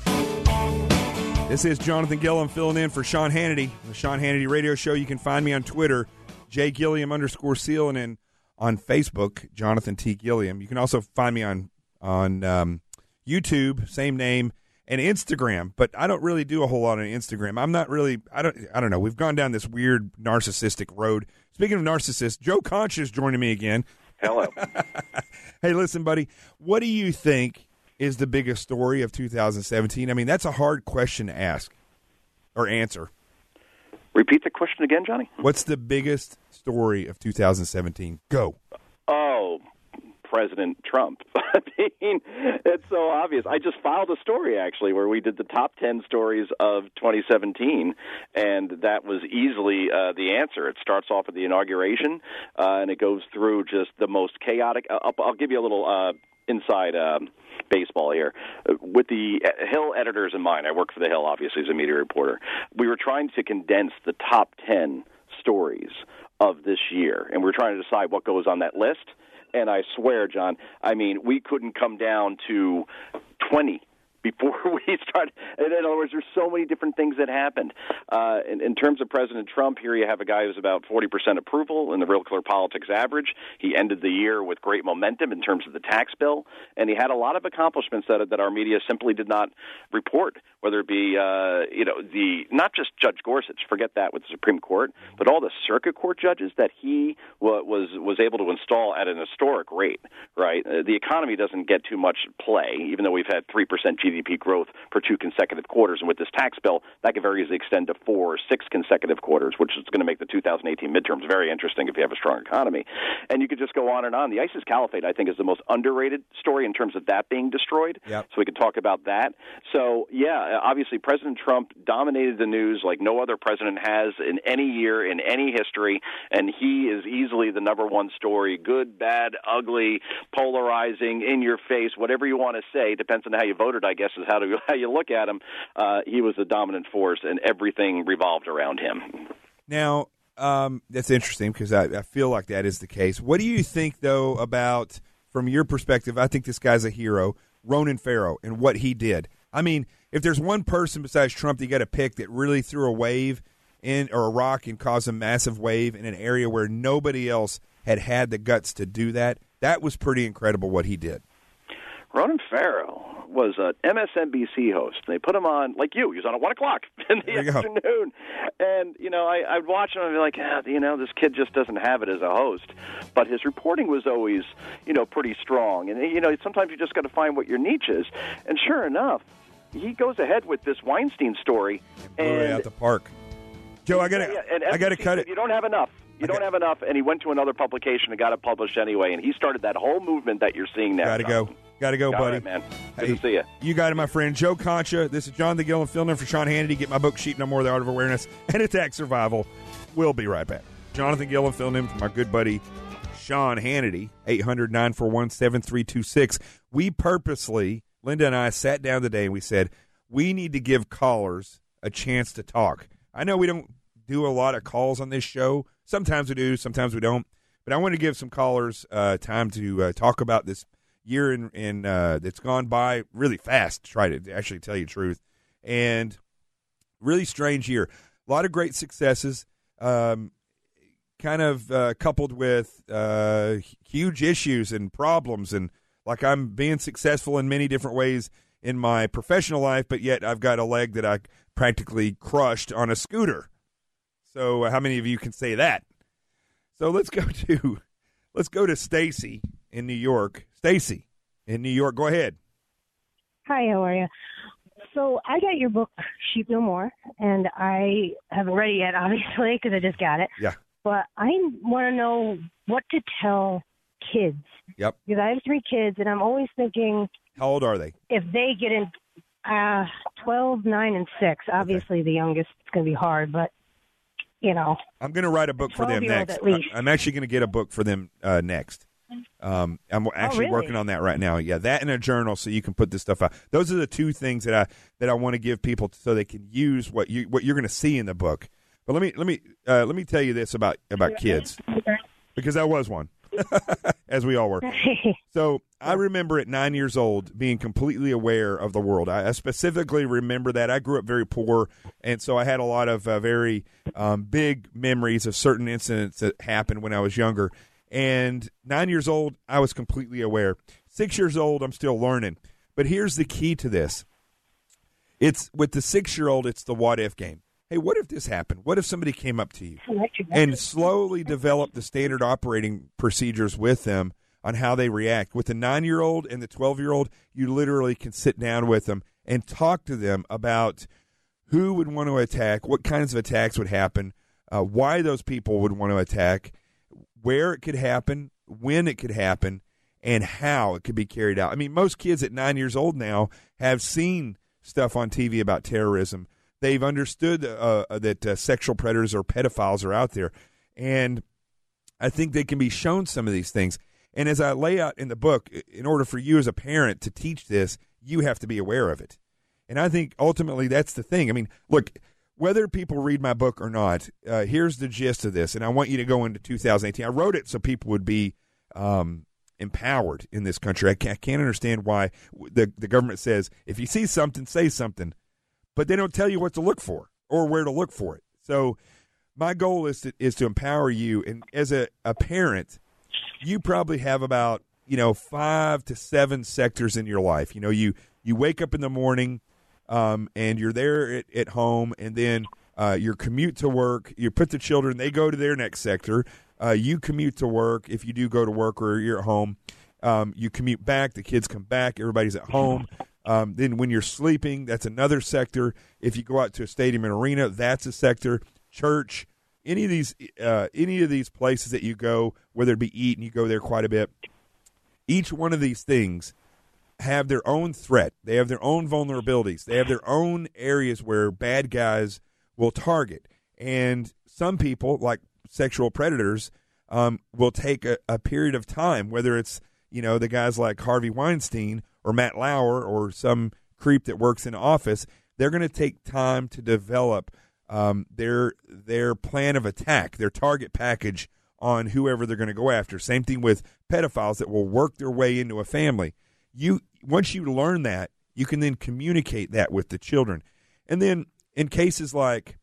This is Jonathan Gilliam filling in for Sean Hannity, the Sean Hannity Radio Show. You can find me on Twitter, J Gilliam underscore Seal, and then on Facebook, Jonathan T. Gilliam. You can also find me on on um, YouTube, same name, and Instagram. But I don't really do a whole lot on Instagram. I'm not really. I don't. I don't know. We've gone down this weird narcissistic road. Speaking of narcissists, Joe Concha is joining me again. Hello. Hey, listen, buddy. What do you think is the biggest story of two thousand seventeen? I mean, that's a hard question to ask or answer. Repeat the question again, Johnny. What's the biggest story of two thousand seventeen? Go. Oh, President Trump. I mean, it's so obvious. I just filed a story, actually, where we did the top ten stories of twenty seventeen, and that was easily uh, the answer. It starts off with the inauguration, uh, and it goes through just the most chaotic. I'll, I'll give you a little uh, inside um, baseball here. With the Hill editors in mind, I work for the Hill, obviously, as a media reporter. We were trying to condense the top ten stories of this year, and we were trying to decide what goes on that list. And I swear, John, I mean, we couldn't come down to twenty before we started. In other words, there's so many different things that happened. Uh, in, in terms of President Trump, here you have a guy who's about forty percent approval in the Real Clear Politics average. He ended the year with great momentum in terms of the tax bill, and he had a lot of accomplishments that that our media simply did not report, whether it be, uh, you know, the not just Judge Gorsuch, forget that with the Supreme Court, but all the circuit court judges that he w- was was able to install at an historic rate, right? Uh, the economy doesn't get too much play, even though we've had three percent G D P growth for two consecutive quarters. And with this tax bill, that could very easily extend to four or six consecutive quarters, which is going to make the two thousand eighteen midterms very interesting if you have a strong economy. And you could just go on and on. The ISIS Caliphate, I think, is the most underrated story in terms of that being destroyed. Yep. So we could talk about that. So, yeah, obviously President Trump dominated the news like no other president has in any year in any history, and he is easily the number one story. Good, bad, ugly, polarizing, in your face, whatever you want to say, depends on how you voted, I guess, is how, to, how you look at him. Uh, he was the dominant force, and everything revolved around him. Now, um, that's interesting because I, I feel like that is the case. What do you think, though, about, from your perspective, I think this guy's a hero, Ronan Farrow, and what he did. I mean, if there's one person besides Trump that you got to pick that really threw a wave in or a rock and caused a massive wave in an area where nobody else had had the guts to do that, that was pretty incredible what he did. Ronan Farrow was an M S N B C host. They put him on, like you, he was on at one o'clock in the afternoon. Go. And, you know, I, I'd watch him and be like, ah, you know, this kid just doesn't have it as a host. But his reporting was always, you know, pretty strong. And, you know, sometimes you just got to find what your niche is. And sure enough, he goes ahead with this Weinstein story. And right out the park. Joe, I got to yeah, I got to cut it. You don't have enough. You okay. don't have enough. And he went to another publication and got it published anyway. And he started that whole movement that you're seeing now. Got to go. Got to go, All buddy. Right, man. Good hey, to see you. You got it, my friend. Joe Concha. This is John the Gilliam filling in for Sean Hannity. Get my book, Sheep No More, The Art of Awareness and Attack Survival. We'll be right back. Jonathan Gilliam filling in for my good buddy Sean Hannity, eight hundred, nine four one, seven three two six. We purposely, Linda and I, sat down today and we said, we need to give callers a chance to talk. I know we don't do a lot of calls on this show. Sometimes we do, sometimes we don't. But I want to give some callers uh, time to uh, talk about this year in, in uh, that's gone by really fast, to try to actually tell you the truth. And really strange year. A lot of great successes, um, kind of uh, coupled with uh, huge issues and problems. And like I'm being successful in many different ways in my professional life, but yet I've got a leg that I practically crushed on a scooter. So uh, how many of you can say that? So let's go to let's go to Stacy in New York. Stacy in New York, go ahead. Hi, how are you? So I got your book, Sheep No More, and I haven't read it yet, obviously, because I just got it. Yeah. But I want to know what to tell kids. Yep. Because I have three kids, and I'm always thinking, how old are they? If they get in uh, twelve, nine, and six, obviously okay. The youngest, it's going to be hard, but, you know. I'm going to write a book for them next. At least. I'm actually going to get a book for them uh, next. Um, I'm actually oh, really? working on that right now. Yeah, that and a journal so you can put this stuff out. Those are the two things that I that I want to give people so they can use what you what you're going to see in the book. But let me let me uh, let me tell you this about about kids, because I was one, as we all were. So I remember at nine years old being completely aware of the world. I, I specifically remember that I grew up very poor, and so I had a lot of uh, very um, big memories of certain incidents that happened when I was younger. And nine years old, I was completely aware. Six years old, I'm still learning. But here's the key to this. It's with the six-year-old, it's the what-if game. Hey, what if this happened? What if somebody came up to you? And slowly develop the standard operating procedures with them on how they react. With the nine-year-old and the twelve-year-old, you literally can sit down with them and talk to them about who would want to attack, what kinds of attacks would happen, uh, why those people would want to attack, where it could happen, when it could happen, and how it could be carried out. I mean, most kids at nine years old now have seen stuff on T V about terrorism. They've understood uh, that uh, sexual predators or pedophiles are out there. And I think they can be shown some of these things. And as I lay out in the book, in order for you as a parent to teach this, you have to be aware of it. And I think ultimately that's the thing. I mean, look, whether people read my book or not, uh, here's the gist of this, and I want you to go into two thousand eighteen. I wrote it so people would be um, empowered in this country. I can't, I can't understand why the, the government says, if you see something, say something, but they don't tell you what to look for or where to look for it. So my goal is to, is to empower you, and as a, a parent, you probably have about, you know, five to seven sectors in your life. You know, you, you wake up in the morning, Um, and you're there at, at home, and then uh, your commute to work, you put the children, they go to their next sector. Uh, you commute to work if you do go to work or you're at home. Um, you commute back, the kids come back, everybody's at home. Um, then when you're sleeping, that's another sector. If you go out to a stadium and arena, that's a sector. Church, any of these, uh, any of these places that you go, whether it be eat, and you go there quite a bit, each one of these things have their own threat. They have their own vulnerabilities. They have their own areas where bad guys will target. And some people, like sexual predators, um, will take a, a period of time, whether it's, you know, the guys like Harvey Weinstein or Matt Lauer or some creep that works in an office. They're going to take time to develop um, their their plan of attack, their target package on whoever they're going to go after. Same thing with pedophiles that will work their way into a family. You once you learn that, you can then communicate that with the children. And then in cases like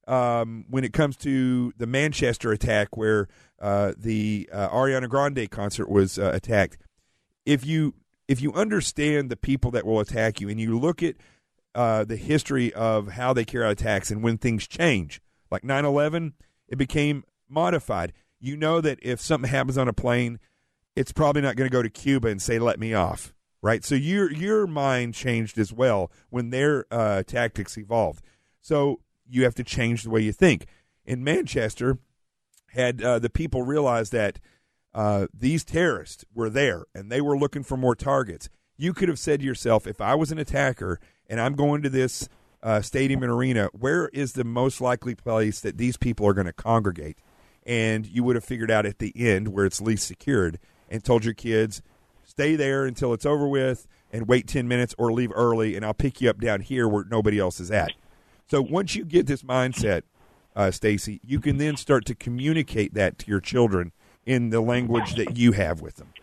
um, when it comes to the Manchester attack where uh, the uh, Ariana Grande concert was uh, attacked, if you if you understand the people that will attack you and you look at uh, the history of how they carry out attacks and when things change, like nine eleven, it became modified. You know that if something happens on a plane, it's probably not going to go to Cuba and say, let me off. Right, so your your mind changed as well when their uh, tactics evolved. So you have to change the way you think. In Manchester, had uh, the people realized that uh, these terrorists were there and they were looking for more targets. You could have said to yourself, if I was an attacker and I'm going to this uh, stadium and arena, where is the most likely place that these people are going to congregate? And you would have figured out at the end where it's least secured and told your kids, stay there until it's over with and wait ten minutes or leave early, and I'll pick you up down here where nobody else is at. So once you get this mindset, uh, Stacy, you can then start to communicate that to your children in the language that you have with them.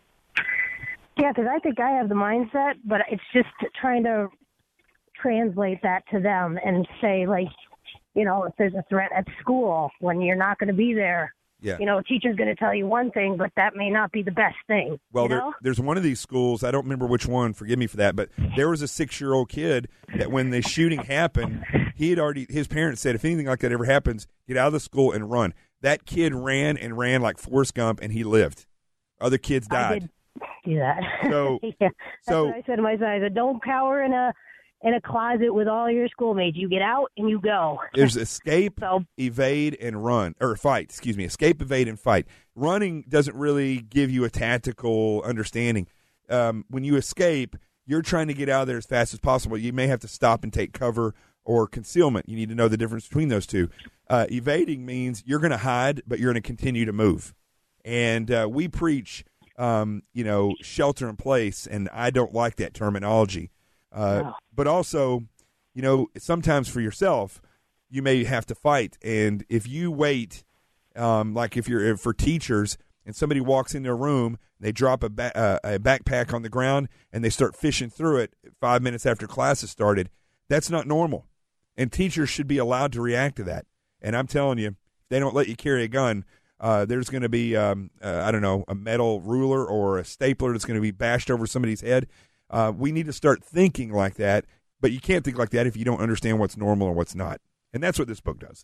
Yeah, because I think I have the mindset, but it's just trying to translate that to them and say, like, you know, if there's a threat at school when you're not going to be there, Yeah. you know, a teacher's going to tell you one thing, but that may not be the best thing. Well, you there, know? there's one of these schools, I don't remember which one, forgive me for that, but there was a six-year-old kid that when the shooting happened, he had already, his parents said, if anything like that ever happens, get out of the school and run. That kid ran and ran like Forrest Gump, and he lived. Other kids died. I did do that. So, yeah, that's so what I said to my son. I said, don't cower in a in a closet with all your schoolmates. You get out and you go. There's escape, so, evade, and run, or fight, excuse me, escape, evade, and fight. Running doesn't really give you a tactical understanding. Um, when you escape, you're trying to get out of there as fast as possible. You may have to stop and take cover or concealment. You need to know the difference between those two. Uh, evading means you're going to hide, but you're going to continue to move. And uh, we preach, um, you know, shelter in place, and I don't like that terminology. Uh, wow. But also, you know, sometimes for yourself, you may have to fight. And if you wait, um, like if you're if for teachers and somebody walks in their room, they drop a, ba- uh, a backpack on the ground and they start fishing through it five minutes after class has started, that's not normal. And teachers should be allowed to react to that. And I'm telling you, if they don't let you carry a gun, uh, there's going to be, um, uh, I don't know, a metal ruler or a stapler that's going to be bashed over somebody's head. Uh, we need to start thinking like that, but you can't think like that if you don't understand what's normal and what's not. And that's what this book does.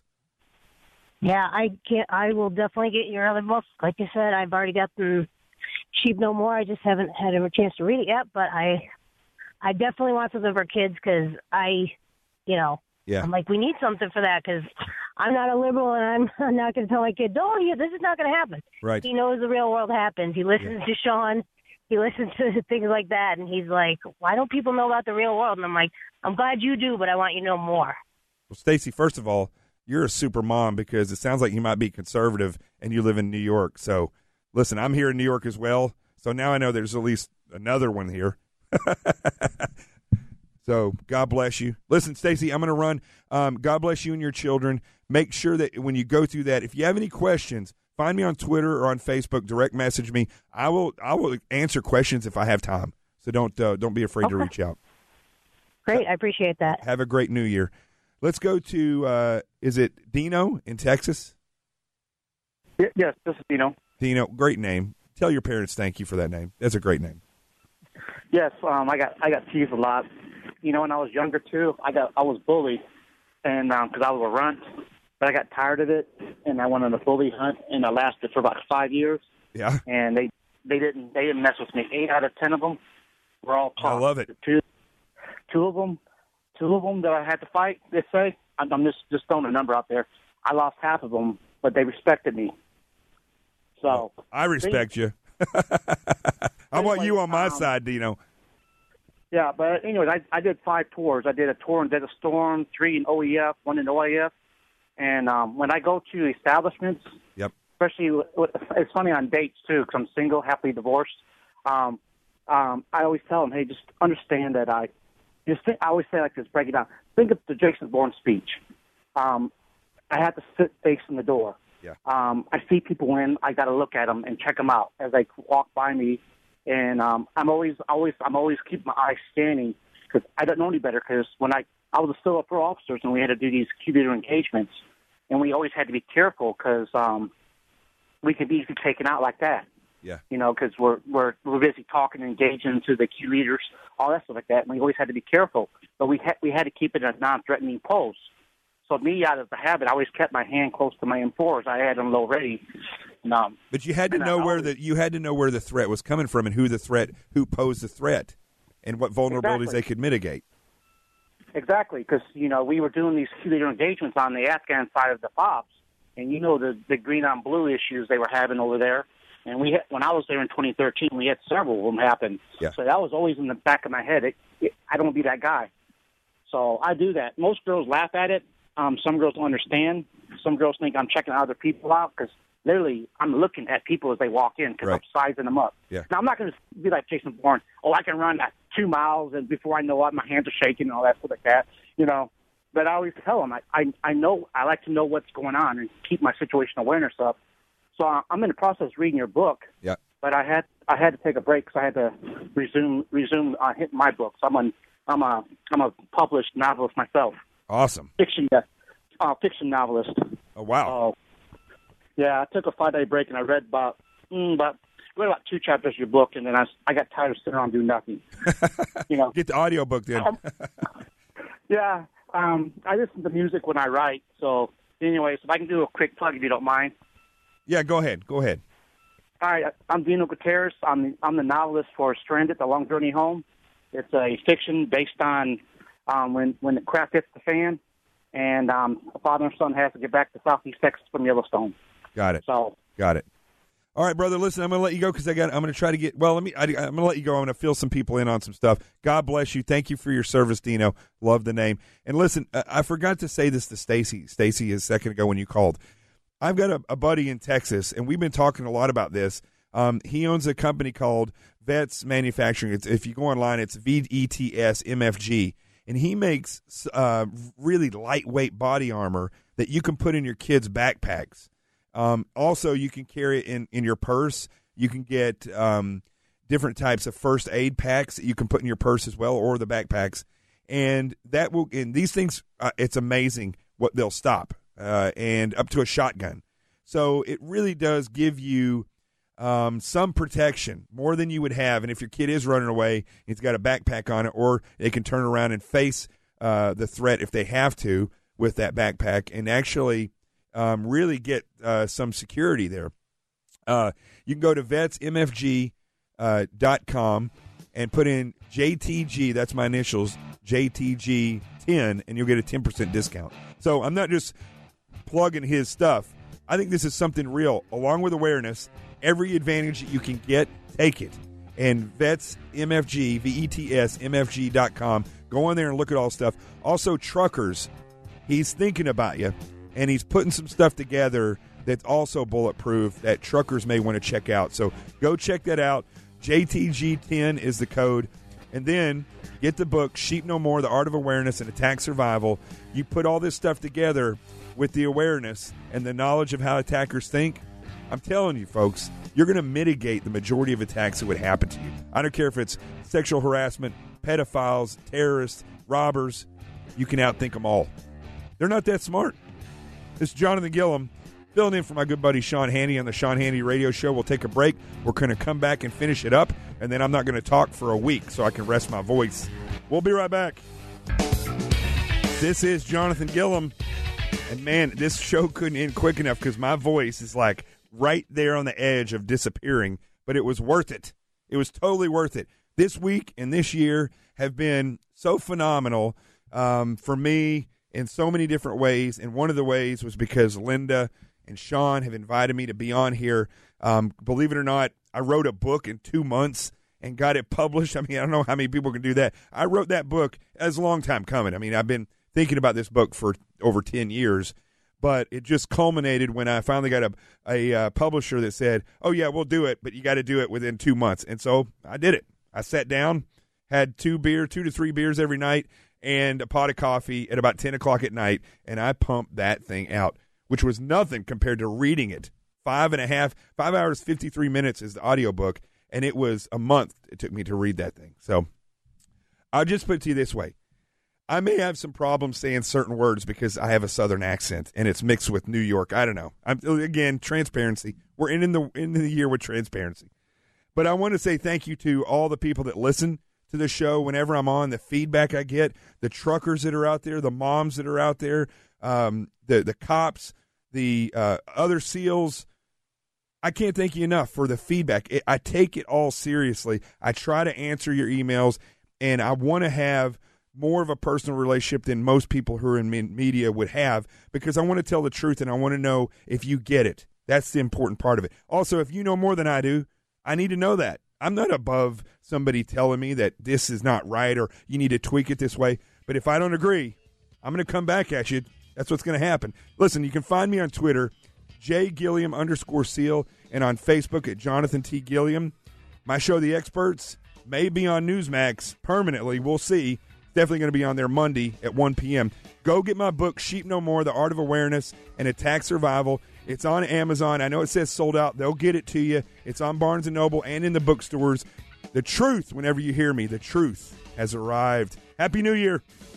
yeah, I can't. I will definitely get your other book. Like you said, I've already got the Sheep No More. I just haven't had a chance to read it yet, but I, I definitely want something for kids because I, you know, Yeah. I'm like, we need something for that because I'm not a liberal and I'm, I'm not going to tell my kid, oh, yeah, this is not going to happen. Right. He knows the real world happens. He listens Yeah. to Sean. He listens to things like that, and he's like, why don't people know about the real world? And I'm like, I'm glad you do, but I want you to know more. Well, Stacy, first of all, you're a super mom because it sounds like you might be conservative and you live in New York. So, listen, I'm here in New York as well. So now I know there's at least another one here. So God bless you. Listen, Stacy, I'm going to run. Um, God bless you and your children. Make sure that when you go through that, if you have any questions, find me on Twitter or on Facebook. Direct message me. I will. I will answer questions if I have time. So don't uh, don't be afraid Okay. to reach out. Great, I appreciate that. Have a great New Year. Let's go to. Uh, is it Dino in Texas? Y- Yes, this is Dino. Dino, great name. Tell your parents thank you for that name. That's a great name. Yes, um, I got I got teased a lot. You know, when I was younger too, I got I was bullied, and because I was a runt, but I got tired of it, and I went on a bully hunt, and I lasted for about five years. Yeah. And they they didn't they didn't mess with me. Eight out of ten of them were all taught. I love it. Two two of them two of them that I had to fight. They say I'm, I'm just just throwing a number out there. I lost half of them, but they respected me. So I respect you. I want you on my um, side, Dino. Yeah, but anyways, I, I did five tours. I did a tour in Desert Storm, three in O E F, one in O I F. And um, when I go to establishments, Yep. especially, with- it's funny on dates, too, because I'm single, happily divorced. Um, um, I always tell them, hey, just understand that I, just think, I always say like this, break it down. Think of the Jason Bourne speech. Um, I have to sit facing the door. Yeah. Um, I see people in, I got to look at them and check them out as they walk by me. And um, I'm always, always, I'm always keeping my eyes scanning because I don't know any better. Because when I, I was still up for officers and we had to do these computer engagements, and we always had to be careful because um, we could be easily taken out like that. Yeah. You know, because we're we're we're busy talking and engaging to the key leaders, all that stuff like that. And we always had to be careful, but we had we had to keep it a non-threatening pose. So me, out of the habit, I always kept my hand close to my M fours. I had them low ready. And, um, But you had to and I know where always- the you had to know where the threat was coming from and who the threat who posed the threat and what vulnerabilities Exactly. they could mitigate. Exactly, because you know we were doing these key leader engagements on the Afghan side of the FOPs, and you know the the green on blue issues they were having over there. And we had, when I was there in twenty thirteen, we had several of them happen. Yeah. So that was always in the back of my head. It, it, I don't want to be that guy. So I do that. Most girls laugh at it. Um, some girls don't understand. Some girls think I'm checking other people out because literally I'm looking at people as they walk in because Right. I'm sizing them up. Yeah. Now I'm not going to be like Jason Bourne. Oh, I can run at two miles and before I know it, my hands are shaking and all that stuff like that. You know, but I always tell them I, I I know I like to know what's going on and keep my situational awareness up. So I- I'm in the process of reading your book. Yeah. But I had I had to take a break because I had to resume resume uh, hit my book. So I'm a I'm a I'm a published novelist myself. Awesome. Fiction uh, fiction novelist. Oh wow. Uh, yeah, I took a five day break and I read about mm, about read about two chapters of your book, and then I I got tired of sitting around doing nothing. You know. Get the audiobook then. Um, yeah. Um, I listen to music when I write. So, anyways, if I can do a quick plug, if you don't mind. Yeah, go ahead. Go ahead. All right, I'm Dino Gutierrez. I'm the, I'm the novelist for Stranded: The Long Journey Home. It's a fiction based on um, when when the crap hits the fan, and um, a father and son has to get back to Southeast Texas from Yellowstone. Got it. So, got it. All right, brother. Listen, I'm going to let you go because I got. I'm going to try to get. Well, let me. I, I'm going to let you go. I'm going to fill some people in on some stuff. God bless you. Thank you for your service, Dino. Love the name. And listen, I, I forgot to say this to Stacy. Stacy a second ago when you called. I've got a, a buddy in Texas, and we've been talking a lot about this. Um, he owns a company called Vets Manufacturing. It's, if you go online, it's V E T S M F G, and he makes uh, really lightweight body armor that you can put in your kids' backpacks. Um, also, you can carry it in, in your purse. You can get um, different types of first aid packs that you can put in your purse as well, or the backpacks. And that will, and these things, uh, it's amazing what they'll stop, uh, and up to a shotgun. So it really does give you um, some protection, more than you would have. And if your kid is running away, it's got a backpack on it, or they can turn around and face uh, the threat if they have to with that backpack, and actually Um, really get uh, some security there. Uh, you can go to vets m f g dot com and put in J T G, that's my initials, J T G ten, and you'll get a ten percent discount. So I'm not just plugging his stuff. I think this is something real. Along with awareness, every advantage that you can get, take it. And Vets M F G, V E T S M F G dot com. Go on there and look at all stuff. Also, Truckers, he's thinking about you. And he's putting some stuff together that's also bulletproof that truckers may want to check out. So go check that out. J T G ten is the code. And then get the book, Sheep No More, The Art of Awareness and Attack Survival. You put all this stuff together with the awareness and the knowledge of how attackers think. I'm telling you, folks, you're going to mitigate the majority of attacks that would happen to you. I don't care if it's sexual harassment, pedophiles, terrorists, robbers. You can outthink them all. They're not that smart. This is Jonathan Gillum, filling in for my good buddy Sean Hannity on the Sean Hannity Radio Show. We'll take a break. We're going to come back and finish it up, and then I'm not going to talk for a week so I can rest my voice. We'll be right back. This is Jonathan Gillum, and man, this show couldn't end quick enough because my voice is like right there on the edge of disappearing, but it was worth it. It was totally worth it. This week and this year have been so phenomenal um, for me in so many different ways, and one of the ways was because Linda and Sean have invited me to be on here. Um, believe it or not, I wrote a book in two months and got it published. I mean, I don't know how many people can do that. I wrote that book as a long time coming. I mean, I've been thinking about this book for over ten years, but it just culminated when I finally got a, a uh, publisher that said, oh, yeah, we'll do it, but you got to do it within two months. And so I did it. I sat down, had two beer, two to three beers every night, and a pot of coffee at about ten o'clock at night, and I pumped that thing out, which was nothing compared to reading it. Five and a half, five hours, fifty-three minutes is the audiobook, and it was a month it took me to read that thing. So I'll just put it to you this way. I may have some problems saying certain words because I have a Southern accent, and it's mixed with New York. I don't know. I'm, again, transparency. We're in the, in the year with transparency. But I want to say thank you to all the people that listen to the show whenever I'm on, the feedback I get, the truckers that are out there, the moms that are out there, um, the, the cops, the uh, other SEALs. I can't thank you enough for the feedback. It, I take it all seriously. I try to answer your emails, and I want to have more of a personal relationship than most people who are in media would have because I want to tell the truth, and I want to know if you get it. That's the important part of it. Also, if you know more than I do, I need to know that. I'm not above somebody telling me that this is not right or you need to tweak it this way. But if I don't agree, I'm going to come back at you. That's what's going to happen. Listen, you can find me on Twitter, J Gilliam underscore SEAL, and on Facebook at Jonathan T. Gilliam. My show, The Experts, may be on Newsmax permanently. We'll see. definitely going to be on there Monday at one p.m. Go get my book, Sheep No More, The Art of Awareness and Attack Survival. It's on Amazon. I know it says sold out. They'll get it to you. It's on Barnes and Noble and in the bookstores. The truth, whenever you hear me, the truth has arrived. Happy New Year.